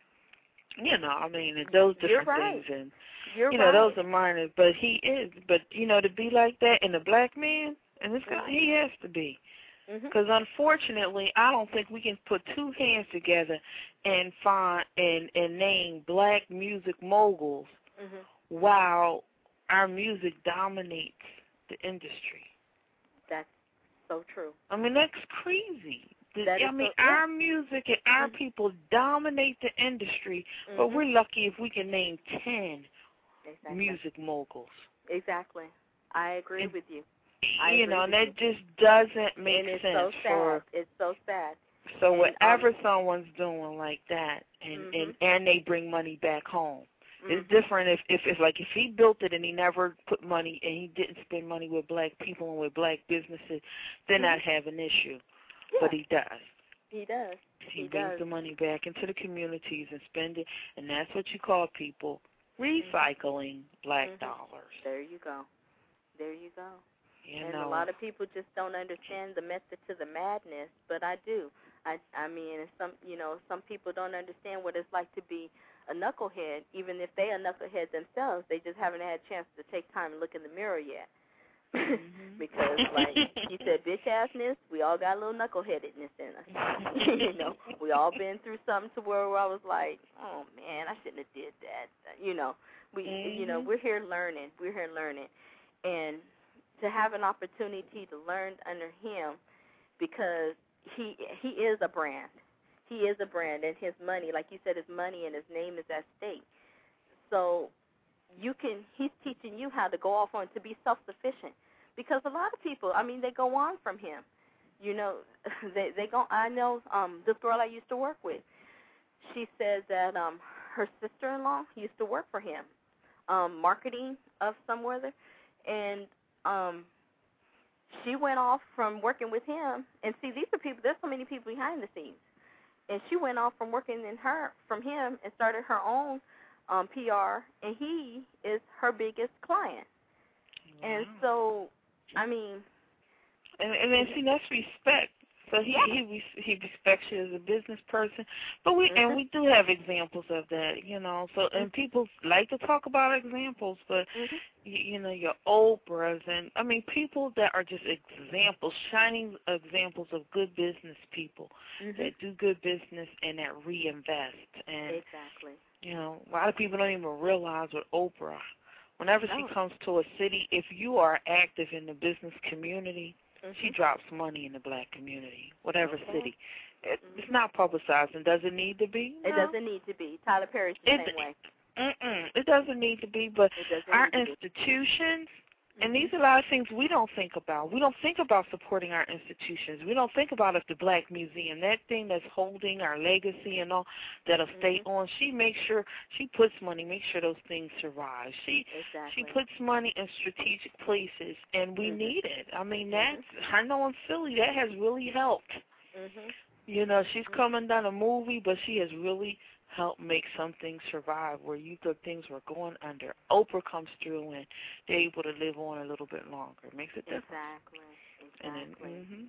you know, I mean, those different right. things, and You're you know, right. those are minor. But he is, but you know, to be like that in a black man, and this guy, mm-hmm. he has to be. Because mm-hmm. unfortunately, I don't think we can put two hands together and find and, and name black music moguls mm-hmm. while our music dominates the industry. That's so true. I mean, that's crazy. That I mean, so, our music and our mm-hmm. people dominate the industry, mm-hmm. but we're lucky if we can name ten exactly. music moguls. Exactly. I agree and, with you. I you know, and that you. just doesn't make and it's sense so sad. for. It's so sad. So and, whatever um, someone's doing like that, and, mm-hmm. and and they bring money back home, mm-hmm. it's different. If if it's like if he built it and he never put money and he didn't spend money with black people and with black businesses, then mm-hmm. I'd have an issue. Yeah. But he does. He does. He, he brings does. the money back into the communities and spend it, and that's what you call people recycling mm-hmm. black mm-hmm. dollars. There you go. There you go. You and know. a lot of people just don't understand the method to the madness, but I do. I I mean, some you know, some people don't understand what it's like to be a knucklehead, even if they are knuckleheads themselves. They just haven't had a chance to take time and look in the mirror yet. Mm-hmm. Because, like you said, bitch assness, we all got a little knuckleheadedness in us. You know, we all been through something to where I was like, oh man, I shouldn't have did that. You know, we mm-hmm. you know, we're here learning. We're here learning, and to have an opportunity to learn under him, because he he is a brand. He is a brand, and his money, like you said, his money and his name is at stake. So you can, he's teaching you how to go off on to be self-sufficient, because a lot of people, I mean, they go on from him. You know, they they go. I know um, this girl I used to work with. She said that um, her sister-in-law used to work for him, um, marketing of somewhere there, and Um, she went off from working with him, and see, these are people. There's so many people behind the scenes, and she went off from working in her from him and started her own um, P R, and he is her biggest client. Wow. And so, I mean, and, and then see, that's respect. So he yeah. he he respects you as a business person, but we mm-hmm. and we do have examples of that, you know. So and mm-hmm. people like to talk about examples, but mm-hmm. you, you know, your Oprahs and I mean people that are just examples, shining examples of good business people mm-hmm. that do good business and that reinvest. And exactly, you know, a lot of people don't even realize with Oprah, whenever no. she comes to a city, if you are active in the business community. Mm-hmm. She drops money in the black community, whatever okay. city. It, mm-hmm. It's not publicized, and does it need to be? It no. doesn't need to be. Tyler Perry's the it, same way. Mm-mm, it doesn't need to be, but our institutions, mm-hmm. and these are a lot of things we don't think about. We don't think about supporting our institutions. We don't think about if the Black Museum, that thing that's holding our legacy and all, that'll mm-hmm. stay on. She makes sure, she puts money, makes sure those things survive. She exactly. she puts money in strategic places, and we mm-hmm. need it. I mean, that's, mm-hmm. I know in Philly, that has really helped. Mm-hmm. You know, she's mm-hmm. come and done a movie, but she has really help make some things survive where you thought things were going under. Oprah comes through and they're able to live on a little bit longer. It makes a difference. Exactly. Exactly. And then, mm-hmm.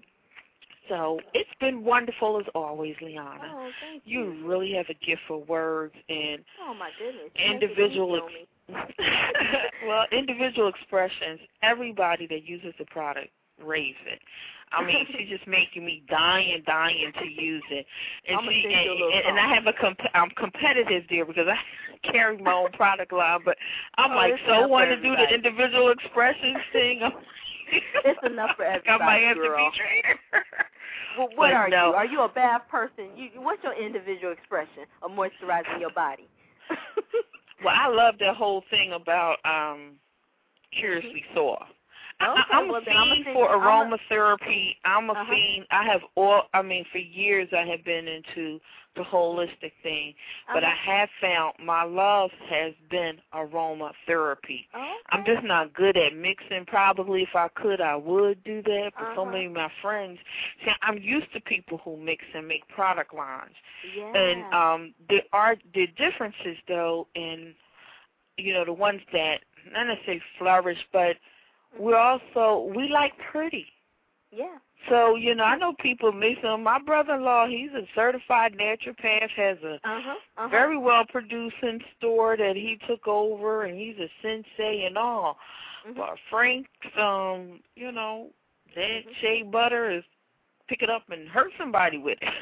So it's been wonderful as always, Liana. Oh, thank you. You really have a gift for words and oh my goodness. individual ex- well, individual expressions. Everybody that uses the product raves it. I mean, she's just making me dying, dying to use it. And I'm she and, and, and I have a comp- I'm competitive there because I carry my own product line, but I'm oh, like so want to do the everybody. individual expressions thing. It's enough for everybody. I might have girl. to be trained. Well, what but are no. you? Are you a bath person? You, what's your individual expression of moisturizing your body? Well, I love that whole thing about um, Curiously mm-hmm. Soft. Okay, I, I'm a well, fiend then I'm a for I'm a- aromatherapy. I'm a Uh-huh. fiend. I have all. I mean, for years I have been into the holistic thing, but I Uh-huh. have found my love has been aromatherapy. Okay. I'm just not good at mixing. Probably if I could, I would do that. But so Uh-huh. many of my friends, see, I'm used to people who mix and make product lines. Yeah. And um, there are the differences though in, you know, the ones that not necessarily flourish, but we're also we like pretty. Yeah. So, you know, I know people mix them. My brother-in-law, he's a certified naturopath, has a Uh-huh. Uh-huh. very well-producing store that he took over, and he's a sensei and all. Mhm. But Frank's, um, you know, that shea butter is pick it up and hurt somebody with it.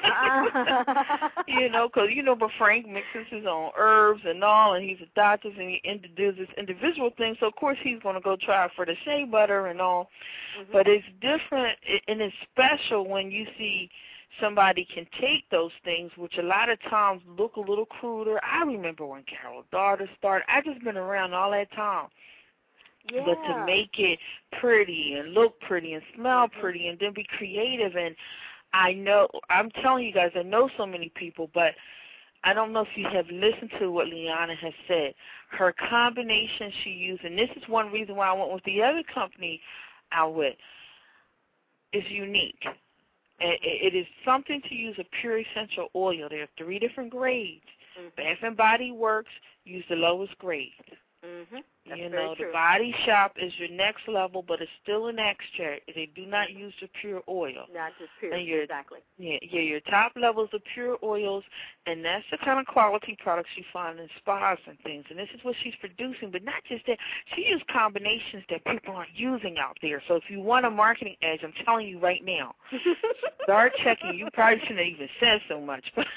You know, because, you know, but Frank mixes his own herbs and all, and he's a doctor, and he ind- does this individual thing, so of course he's going to go try for the shea butter and all. Mhm. But it's different, i- and it's special when you see somebody can take those things, which a lot of times look a little cruder. I remember when Carol Darter started. I just been around all that time. Yeah. But to make it pretty and look pretty and smell pretty and then be creative, and I know, I'm telling you guys, I know so many people, but I don't know if you have listened to what Liana has said. Her combination she used, and this is one reason why I went with the other company I with, is unique. And it is something to use a pure essential oil. There are three different grades. Mhm. Bath and Body Works use the lowest grade. Mhm. That's You very know, true. the Body Shop is your next level, but it's still an extract. They do not use the pure oil. Not just pure. And your, Exactly. Yeah, yeah, your top levels of pure oils, and that's the kind of quality products you find in spas and things. And this is what she's producing, but not just that. She uses combinations that people aren't using out there. So if you want a marketing edge, I'm telling you right now, start checking. You probably shouldn't have even said so much, but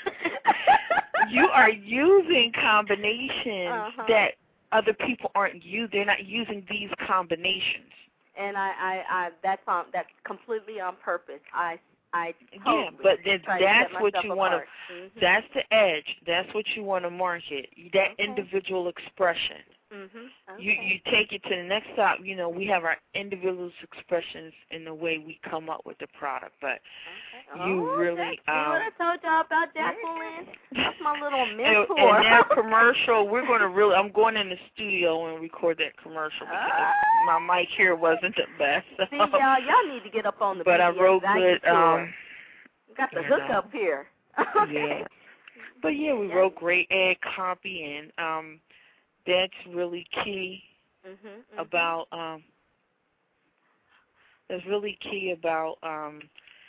you are using combinations Uh-huh. that other people aren't using. They're not using these combinations. And I, I, I that's on that's completely on purpose. I, I totally Yeah, but that, try to that's set what myself you want to. apart. Mhm. That's the edge. That's what you want to market. That Okay. individual expression. Mhm. Okay. You you take it to the next stop. You know, we have our individual expressions in the way we come up with the product, but you Oh, really that's, see um. what I told y'all about Jacqueline? That's my little And, mentor. and that commercial, we're going to really. I'm going in the studio and record that commercial because Ah. my mic here wasn't the best. So. See, y'all, y'all need to get up on the But I B B S wrote Value good. Tour. Um, We got the you hook know. up here. Yeah. But yeah, we Yeah. wrote great ad copy, and um, that's really key Mhm. mhm. about um, that's really key about um,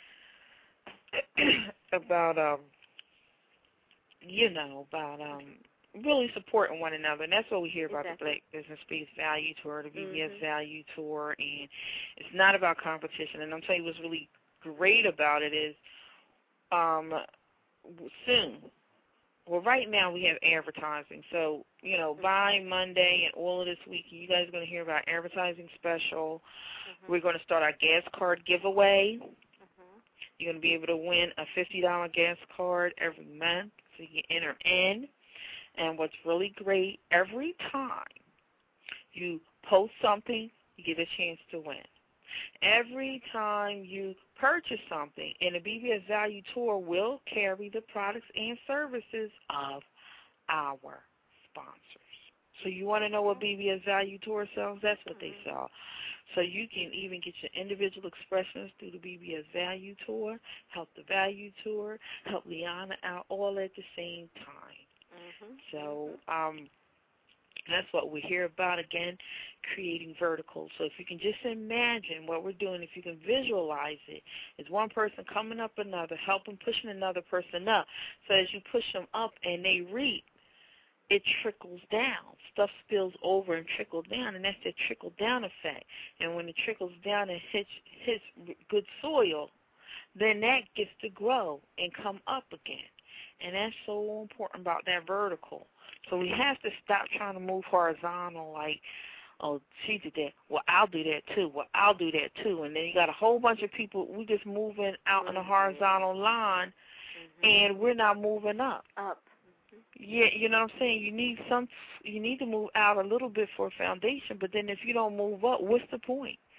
about um, you know, about um, really supporting one another, and that's what we hear about Exactly. the Black Business Space Value Tour, the B B S Mhm. Value Tour, and it's not about competition. And I'll tell you what's really great about it is um, soon. Well, right now we have advertising. So, you know, by Monday and all of this week, you guys are going to hear about advertising special. Mm-hmm. We're going to start our gas card giveaway. Mm-hmm. You're going to be able to win a fifty dollar gas card every month, so you can enter in. And what's really great, every time you post something, you get a chance to win. Every time you purchase something, and the B B S Value Tour will carry the products and services of our sponsors. So you want to know what B B S Value Tour sells? That's what they sell. So you can even get your individual expressions through the B B S Value Tour, help the Value Tour, help Liana out, all at the same time. Mm-hmm. So um, that's what we hear about, again, creating verticals. So if you can just imagine what we're doing, if you can visualize it, is one person coming up another, helping, pushing another person up. So as you push them up and they reap, it trickles down. Stuff spills over and trickles down, and that's the trickle-down effect. And when it trickles down and hits, hits good soil, then that gets to grow and come up again. And that's so important about that vertical. So we have to stop trying to move horizontal like, oh, she did that. Well, I'll do that too. Well, I'll do that too. And then you got a whole bunch of people, we just moving out in a horizontal line, mm-hmm. and we're not moving up. Up. Yeah, you know what I'm saying? You need some. You need to move out a little bit for a foundation, but then if you don't move up, what's the point?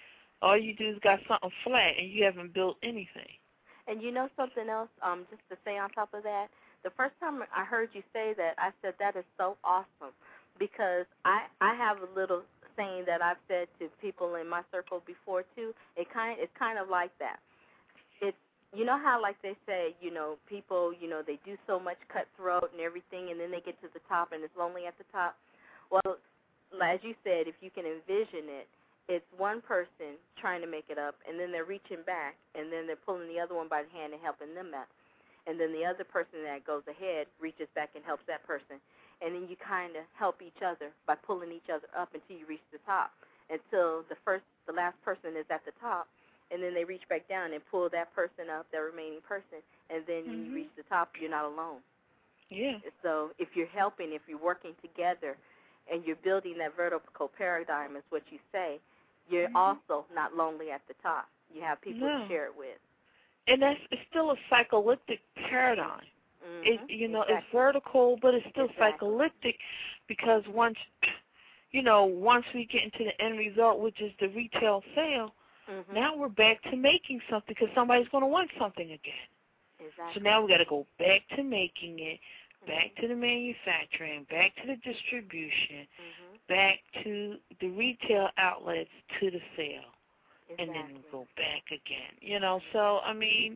all you do is got something flat, and you haven't built anything. And you know something else, um, just to say on top of that, the first time I heard you say that, I said that is so awesome, because I I have a little saying that I've said to people in my circle before too. It kind it's kind of like that. It's you know how like they say, you know, people, you know, they do so much cutthroat and everything, and then they get to the top and it's lonely at the top. Well, as you said, if you can envision it, it's one person trying to make it up, and then they're reaching back, and then they're pulling the other one by the hand and helping them up. And then the other person that goes ahead reaches back and helps that person. And then you kind of help each other by pulling each other up until you reach the top, until the first, the last person is at the top, and then they reach back down and pull that person up, that remaining person, and then mm-hmm. you reach the top, you're not alone. Yeah. So if you're helping, if you're working together, and you're building that vertical paradigm, is what you say, you're mm-hmm. also not lonely at the top. You have people no. to share it with. And that's it's still a cyclic paradigm. Mm-hmm. It, you know, exactly. it's vertical, but it's still exactly. cyclic, because once, you know, once we get into the end result, which is the retail sale, mm-hmm. now we're back to making something, because somebody's going to want something again. Exactly. So now we got to go back to making it, back to the manufacturing, back to the distribution, mm-hmm. back to the retail outlets, to the sale. Exactly. And then we go back again. You know, so, I mean,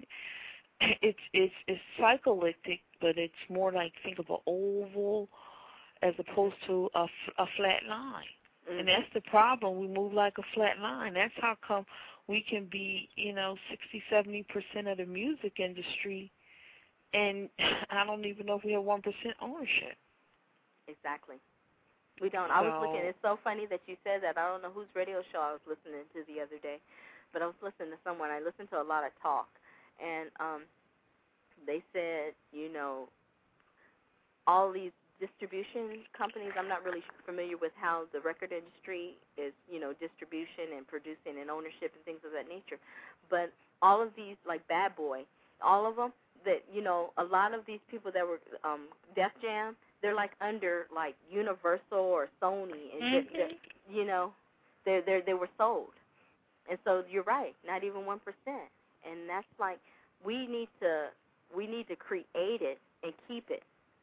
it's it's it's cyclic, but it's more like, think of an oval as opposed to a, a flat line. Mm-hmm. And that's the problem. We move like a flat line. That's how come we can be, you know, sixty, seventy percent of the music industry, and I don't even know if we have one percent ownership. Exactly. We don't. I was looking. It's so funny that you said that. I don't know whose radio show I was listening to the other day, but I was listening to someone. I listened to a lot of talk, and um, they said, you know, all these distribution companies, I'm not really familiar with how the record industry is, you know, distribution and producing and ownership and things of that nature, but all of these, like Bad Boy, all of them, that, you know, a lot of these people that were um, Def Jam, they're like under like Universal or Sony, and mm-hmm. they're, they're, you know, they they they were sold, and so you're right, not even one percent, and that's like we need to we need to create it and keep it,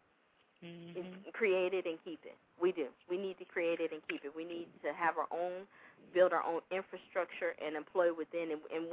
mm-hmm. create it and keep it. We do. We need to create it and keep it. We need to have our own, build our own infrastructure and employ within, and and,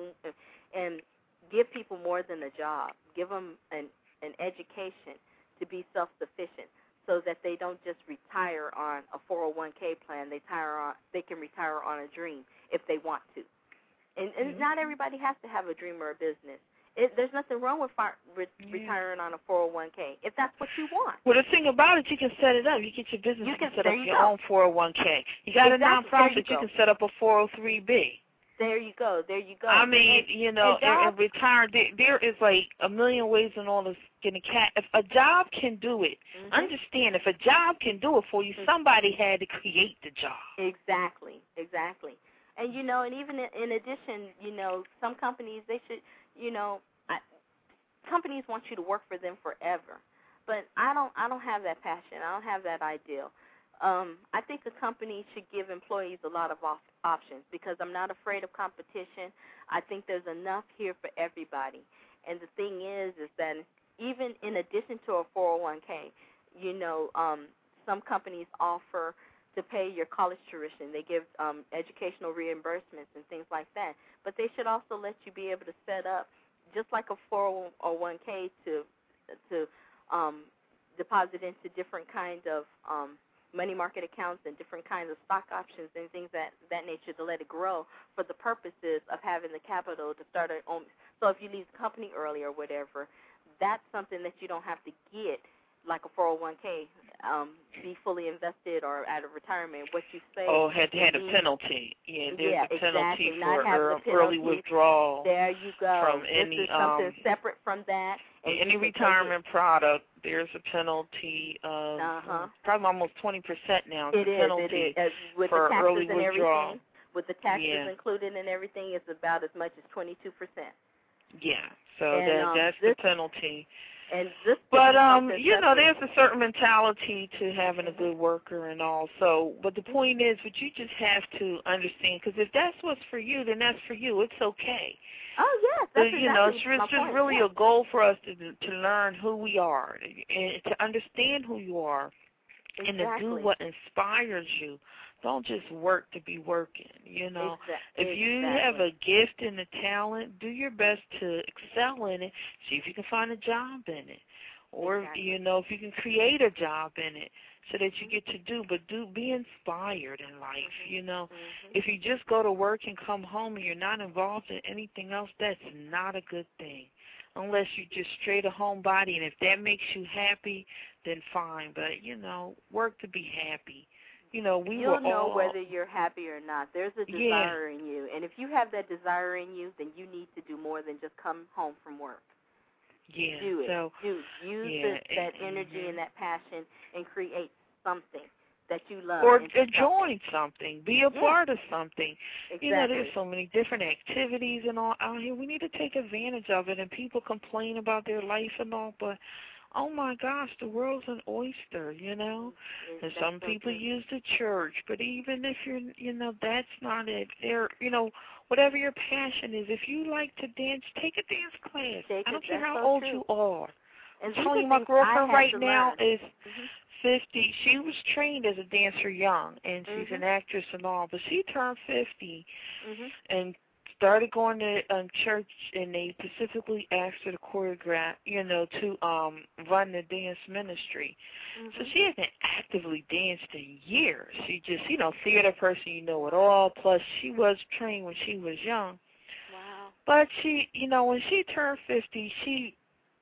and give people more than a job. Give them an an education to be self-sufficient, so that they don't just retire on a four oh one k plan. They retire on, they can retire on a dream if they want to. And, and mm-hmm. not everybody has to have a dream or a business. It, there's nothing wrong with fire, re- yeah. retiring on a four oh one k if that's what you want. Well, the thing about it, you can set it up. You get your business, you, you can, can set up you your go. own four oh one k. You got exactly. a nonprofit, you, you can set up a four oh three b. There you go. There you go. I mean, and, you know, and, and, and retire. There, there is like a million ways and all this getting cat. If a job can do it, mm-hmm. understand. If a job can do it for you, mm-hmm. somebody had to create the job. Exactly. Exactly. And you know, and even in, in addition, you know, some companies they should, you know, I, companies want you to work for them forever. But I don't. I don't have that passion. I don't have that ideal. Um, I think a company should give employees a lot of op- options because I'm not afraid of competition. I think there's enough here for everybody. And the thing is, is that even in addition to a four oh one k, you know, um, some companies offer to pay your college tuition. They give um, educational reimbursements and things like that. But they should also let you be able to set up, just like a four oh one k, to to um, deposit into different kinds of um, money market accounts and different kinds of stock options and things that that nature to let it grow for the purposes of having the capital to start it on. So if you leave the company early or whatever, that's something that you don't have to get like a four oh one k, um, be fully invested or out of retirement. What you say? Oh, had to have a penalty. Yeah, there's yeah, a penalty exactly. for er, penalty. early withdrawal. There you go. From this any is something um, separate from that. And any retirement product, there's a penalty of uh-huh. probably almost twenty percent now. It is, penalty it is. With for the taxes early and withdrawal. everything. With the taxes yeah. included and everything, it's about as much as twenty-two percent. Yeah. So and, that um, that's this, the penalty. And this but um, you know, there's a certain mentality to having a good worker and all. So, but the point is, what you just have to understand, because if that's what's for you, then that's for you. It's okay. Oh yes, that's so, exactly you know, it's, my it's just point. really yeah. a goal for us to to learn who we are and to understand who you are, exactly. and to do what inspires you. Don't just work to be working, you know. Exactly. If you exactly. have a gift and a talent, do your best to excel in it. See if you can find a job in it. Or, exactly. you know, if you can create a job in it so that you get to do, but do be inspired in life, mm-hmm. you know. Mm-hmm. If you just go to work and come home and you're not involved in anything else, that's not a good thing. Unless you're just straight a homebody, and if that makes you happy, then fine. But, you know, work to be happy. You know, we You'll were know all, whether you're happy or not. There's a desire yeah. in you. And if you have that desire in you, then you need to do more than just come home from work. Yeah. Do it. So, do. Use yeah, the, that mm-hmm. energy and that passion and create something that you love. Or and join something. Be a yeah. part of something. Exactly. You know, there's so many different activities and all out here. We need to take advantage of it. And people complain about their life and all, but oh my gosh, the world's an oyster, you know. Yes, and some so people true. use the church, but even if you're, you know, that's not it. There, you know, whatever your passion is. If you like to dance, take a dance class. Take I don't it, care how so old true. you are. And I'm telling you, my girlfriend right now learn. is mm-hmm. fifty. She was trained as a dancer young, and she's mm-hmm. an actress and all, but she turned fifty mm-hmm. and started going to um, church, and they specifically asked her to choreograph, you know, to um run the dance ministry. Mm-hmm. So she hasn't actively danced in years. She just, you know, theater person, you know it all. Plus, she was trained when she was young. Wow. But she, you know, when she turned fifty, she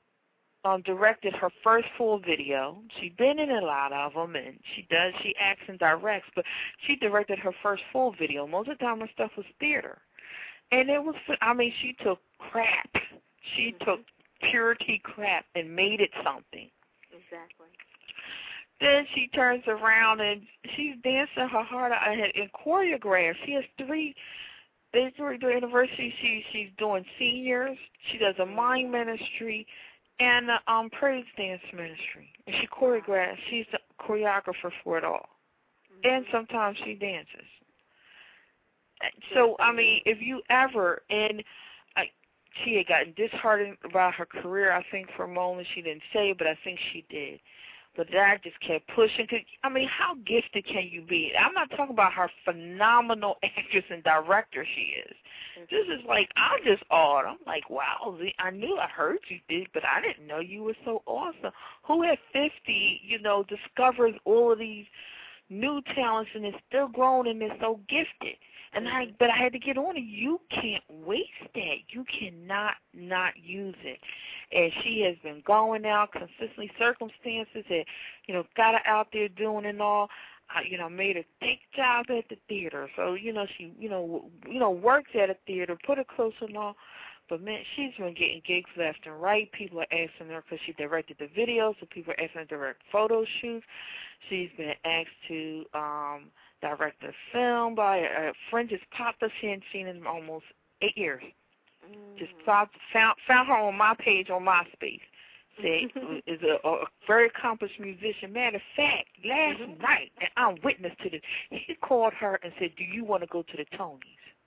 um directed her first full video. She'd been in a lot of them, and she does, she acts and directs, but she directed her first full video. Most of the time her stuff was theater. And it was, I mean, she took crap. She mm-hmm. took purity crap and made it something. Exactly. Then she turns around and she's dancing her heart out and choreographed. She has three, they three the university. She she's doing seniors. She does a mime ministry and a um, praise dance ministry. And she choreographs. She's the choreographer for it all. Mm-hmm. And sometimes she dances. So, I mean, if you ever, and I, she had gotten disheartened about her career, I think for a moment she didn't say it, but I think she did. But that just kept pushing. Cause, I mean, how gifted can you be? I'm not talking about how phenomenal actress and director she is. This is like, I'm just awed. I'm like, wow, I knew I heard you did, but I didn't know you were so awesome. Who at fifty, you know, discovers all of these new talents and is still grown and is so gifted? And I, but I had to get on it. You can't waste that. You cannot not use it. And she has been going out consistently. Circumstances that, you know, got her out there doing and all. I, you know, made her take a job at the theater. So, you know, she, you know, w- you know, works at a theater, put her close and all. But, man, she's been getting gigs left and right. People are asking her because she directed the videos, so people are asking her to direct photo shoots. She's been asked to um, direct a film by a, a friend just popped up. She hadn't seen in almost eight years. Mm. Just popped, found, found her on my page on MySpace. Said is a, a very accomplished musician. Matter of fact, last mm-hmm. night, and I'm witness to this, he called her and said, do you want to go to the Tonys?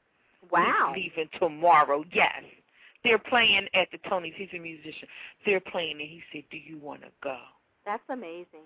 Wow. He's leaving tomorrow, yes. They're playing at the Tonys. He's a musician. They're playing, and he said, do you want to go? That's amazing.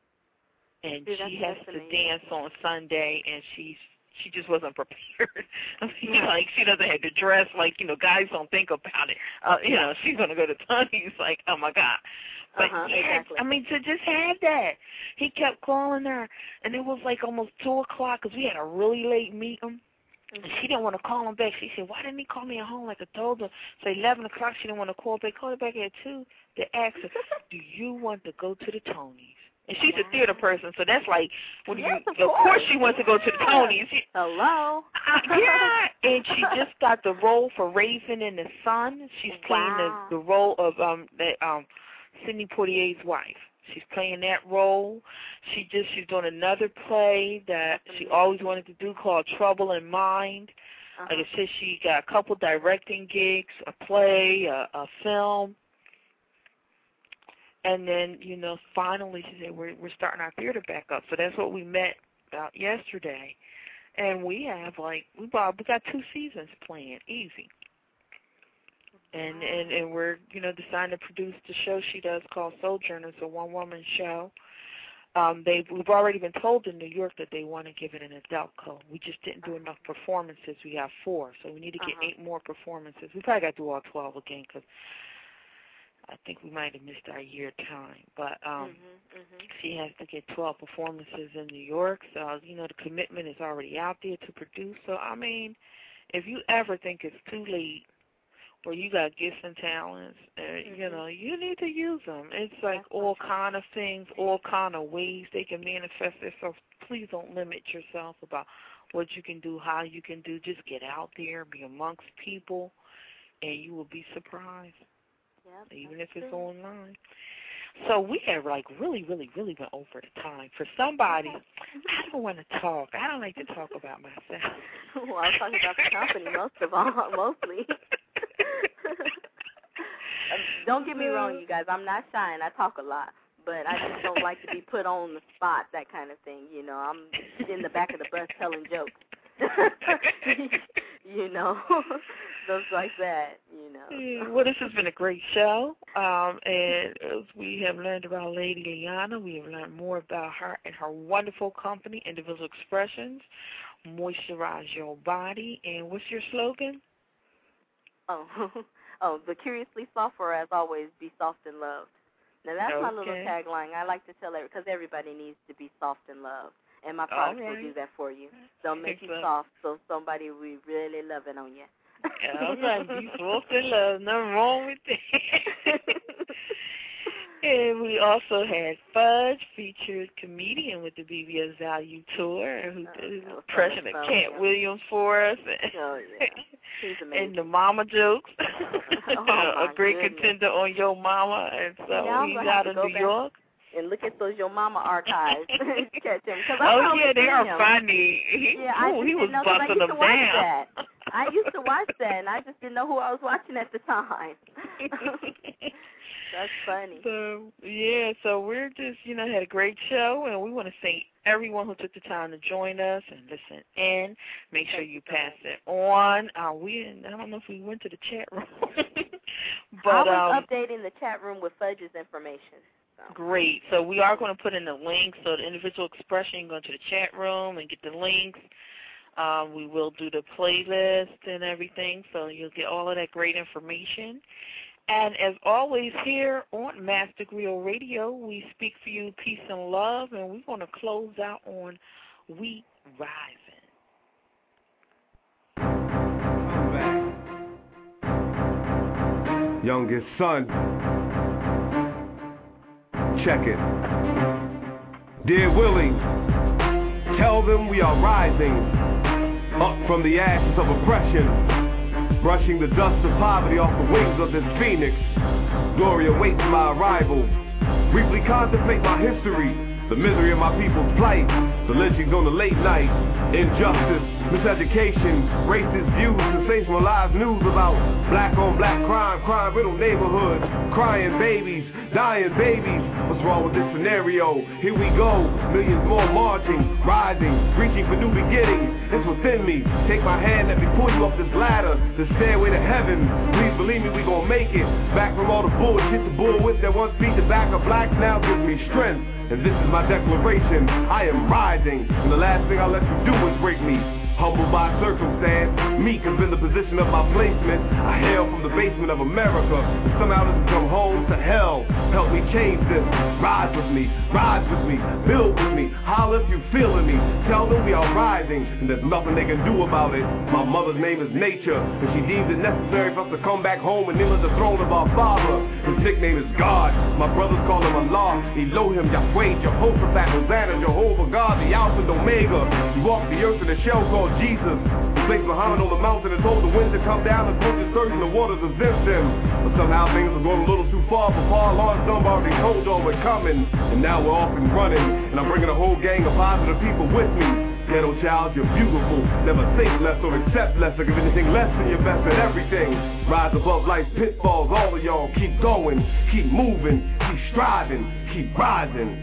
And Dude, she that's, has that's to amazing. dance on Sunday, and she's she just wasn't prepared. I mean, like, she doesn't have to dress like, you know, guys don't think about it. Uh, you know, she's going to go to Tonys, like, oh, my God. But, uh-huh, yeah, exactly. I mean, to just have that. He kept calling her, and it was like almost two o'clock because we had a really late meeting. And she didn't want to call him back. She said, why didn't he call me at home like I told her? So eleven o'clock, she didn't want to call back. Called her back at two. They asked her, do you want to go to the Tonys? And she's a theater person, so that's like, when yes, you, of, of course. course she wants to go to the Tonys. She, Hello? uh, yeah, and she just got the role for Raising in the Sun. She's playing wow. the, the role of um, the, um, Sidney Poitier's wife. She's playing that role. She just she's doing another play that she always wanted to do called Trouble in Mind. Uh-huh. Like I said, she got a couple directing gigs, a play, a, a film. And then, you know, finally she said, we're, we're starting our theater back up. So that's what we met about yesterday. And we have, like, we bought, we got two seasons planned, easy. And, and, and we're, you know, deciding to produce the show she does called Sojourners, a one-woman show. Um, they we've already been told in New York that they want to give it an adult code. We just didn't do enough performances. We have four, so we need to get uh-huh. eight more performances. We probably got to do all twelve again because I think we might have missed our year time. But um, mm-hmm, mm-hmm. she has to get twelve performances in New York, so, you know, the commitment is already out there to produce. So, I mean, if you ever think it's too late, or you got gifts and talents, uh, mm-hmm. you know, you need to use them. It's like That's all kind of things, all kind of ways they can manifest themselves. Please don't limit yourself about what you can do, how you can do. Just get out there, be amongst people, and you will be surprised, yep, even if it's true. Online. So we have, like, really, really, really went over the time. For somebody, I don't want to talk. I don't like to talk about myself. Well, I'm talking about the company most of all, mostly. Don't get me wrong, you guys. I'm not shy and I talk a lot, but I just don't like to be put on the spot, that kind of thing. You know, I'm in the back of the bus telling jokes. You know, those like that, you know. Well, this has been a great show, um, and as we have learned about Lady Liana, we have learned more about her and her wonderful company, Individual Expressions, Moisturize Your Body, and what's your slogan? Oh, oh, the curiously soft, or as always, be soft and loved. Now, that's okay. My little tagline. I like to tell everybody, because everybody needs to be soft and loved. And my products right. will do that for you. They'll make you soft, so somebody will be really loving on you. All right, be soft and loved. Nothing wrong with that. And we also had Fudge, featured comedian with the B B S Value Tour, who did oh, President Kent Williams for us. Oh, yeah. He's amazing. And the mama jokes. Oh, a great goodness. contender on Yo Mama. And so yeah, he's out in New York. And look at those Yo Mama archives. Catch him. Oh, yeah, they are him. funny. He, yeah, I ooh, he was know, busting them down. That. I used to watch that, and I just didn't know who I was watching at the time. That's funny. So, yeah, so we're just, you know, had a great show, and we want to thank everyone who took the time to join us and listen in. Make sure you pass it on. Uh, we, I don't know if we went to the chat room. but I was um, updating the chat room with Fudge's information. So. Great. So we are going to put in the links. So the individual expression, you can go to the chat room and get the links. Um, we will do the playlist and everything, so you'll get all of that great information. And as always here on Master Griot Radio, we speak for you peace and love, and we're going to close out on We Rising. Youngest son, check it. Dear Willie, tell them we are rising up from the ashes of oppression, brushing the dust of poverty off the wings of this phoenix. Glory awaits my arrival. Briefly contemplate my history, the misery of my people's plight, the lynchings on the late night, injustice, miseducation, racist views, sensationalized news about black on black crime, crime riddled neighborhoods, crying babies, dying babies. What's wrong with this scenario? Here we go, millions more marching, rising, reaching for new beginnings. It's within me. Take my hand, let me pull you up this ladder, the stairway to heaven. Please believe me, we gon' make it. Back from all the bullshit, the bullwhip that once beat the back of blacks now gives me strength. And this is my declaration, I am rising, and the last thing I'll let you do is break me. Humbled by circumstance, meek has been the position of my placement. I hail from the basement of America, and somehow this has come home to hell. Help me change this, rise with me, rise with me, build with me, holler if you feeling me. Tell them we are rising, and there's nothing they can do about it. My mother's name is Nature, and she deems it necessary for us to come back home and kneel at the throne of our Father. His nickname is God, my brothers call him Allah, Elohim, Yahweh, Jehoshaphat, Hosanna, Jehovah, God, the Alpha and Omega. He walked the earth in a shell called Jesus. He placed Muhammad on the mountain and told the winds to come down and quench his thirst, and the waters exempt him. But somehow things were going a little too far for Paul. Lawrence Dunbar already told y'all we're coming, and now we're off and running. And I'm bringing a whole gang of positive people with me. ghetto child, you're beautiful. Never think less or accept less or give anything less than your best at everything. Rise above life's pitfalls, all of y'all. Keep going, keep moving, keep striving, keep rising.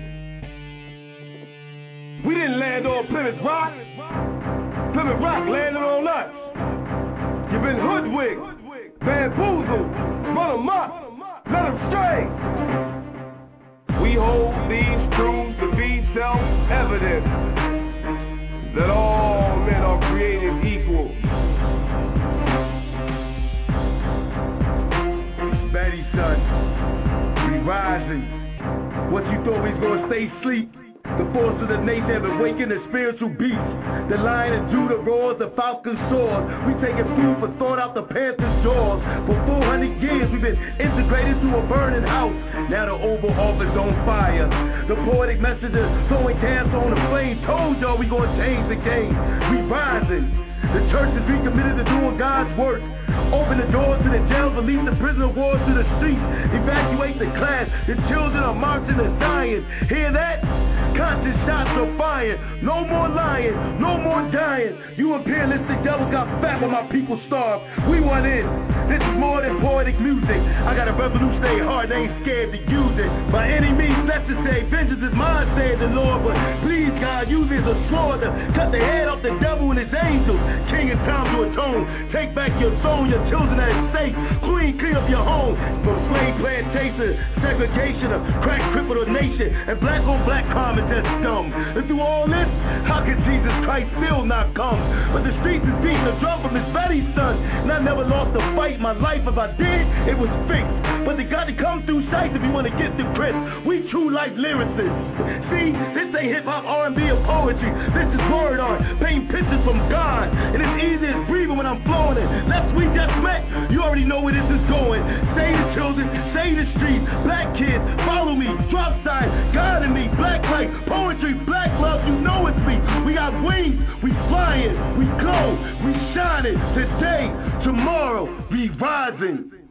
We didn't land on Plymouth Rock. Plymouth Rock landed on us. You've been hoodwinked, bamboozled, run amok, let them stray. We hold these truths to be self-evident, that all men are created equal. Betty, son, we rising. What you thought we was gonna stay asleep? The force of the nation have awakened the spiritual beast. The lion of Judah roars, the falcon soars. We taking food for thought out the panther's jaws. For four hundred years we've been integrated to a burning house. Now the Oval Office on fire. The poetic messengers throwing gas on the flame. Told y'all we gonna change the game. We rising. The church is recommitted to doing God's work. Open the doors to the jails, release the prisoner of war to the streets. Evacuate the class, the children are marching and dying. Hear that? Conscious shots are fired. No more lying, no more dying. You imperialistic devil got fat when my people starved. We want in. This is more than poetic music. I got a revolutionary heart, I ain't scared to use it. By any means necessary, vengeance is mine, said the Lord. But please, God, use it as a sword to cut the head off the devil and his angels. King, it's time to atone. Take back your soul, your children at stake. Queen, clean up your home. From slave plantation, segregation, of crack crippled a nation, and black on black crime is just dumb. And through all this, how can Jesus Christ still not come? But the streets is beating the drum from his Betty's son. And I never lost a fight in my life. If I did, it was fixed. But they got to come through sight if you want to get the crisp. We true life lyricists. See, this ain't hip hop, R and B, or poetry. This is word art, painting pictures from God. And it's easy as breathing when I'm flowing it. Let's we just met, you already know where this is going. Save the children, save the streets. Black kids, follow me. Drop sign, God in me. Black light, poetry, black love, you know it's me. We got wings, we flying, we glow, we shining. Today, tomorrow, we rising.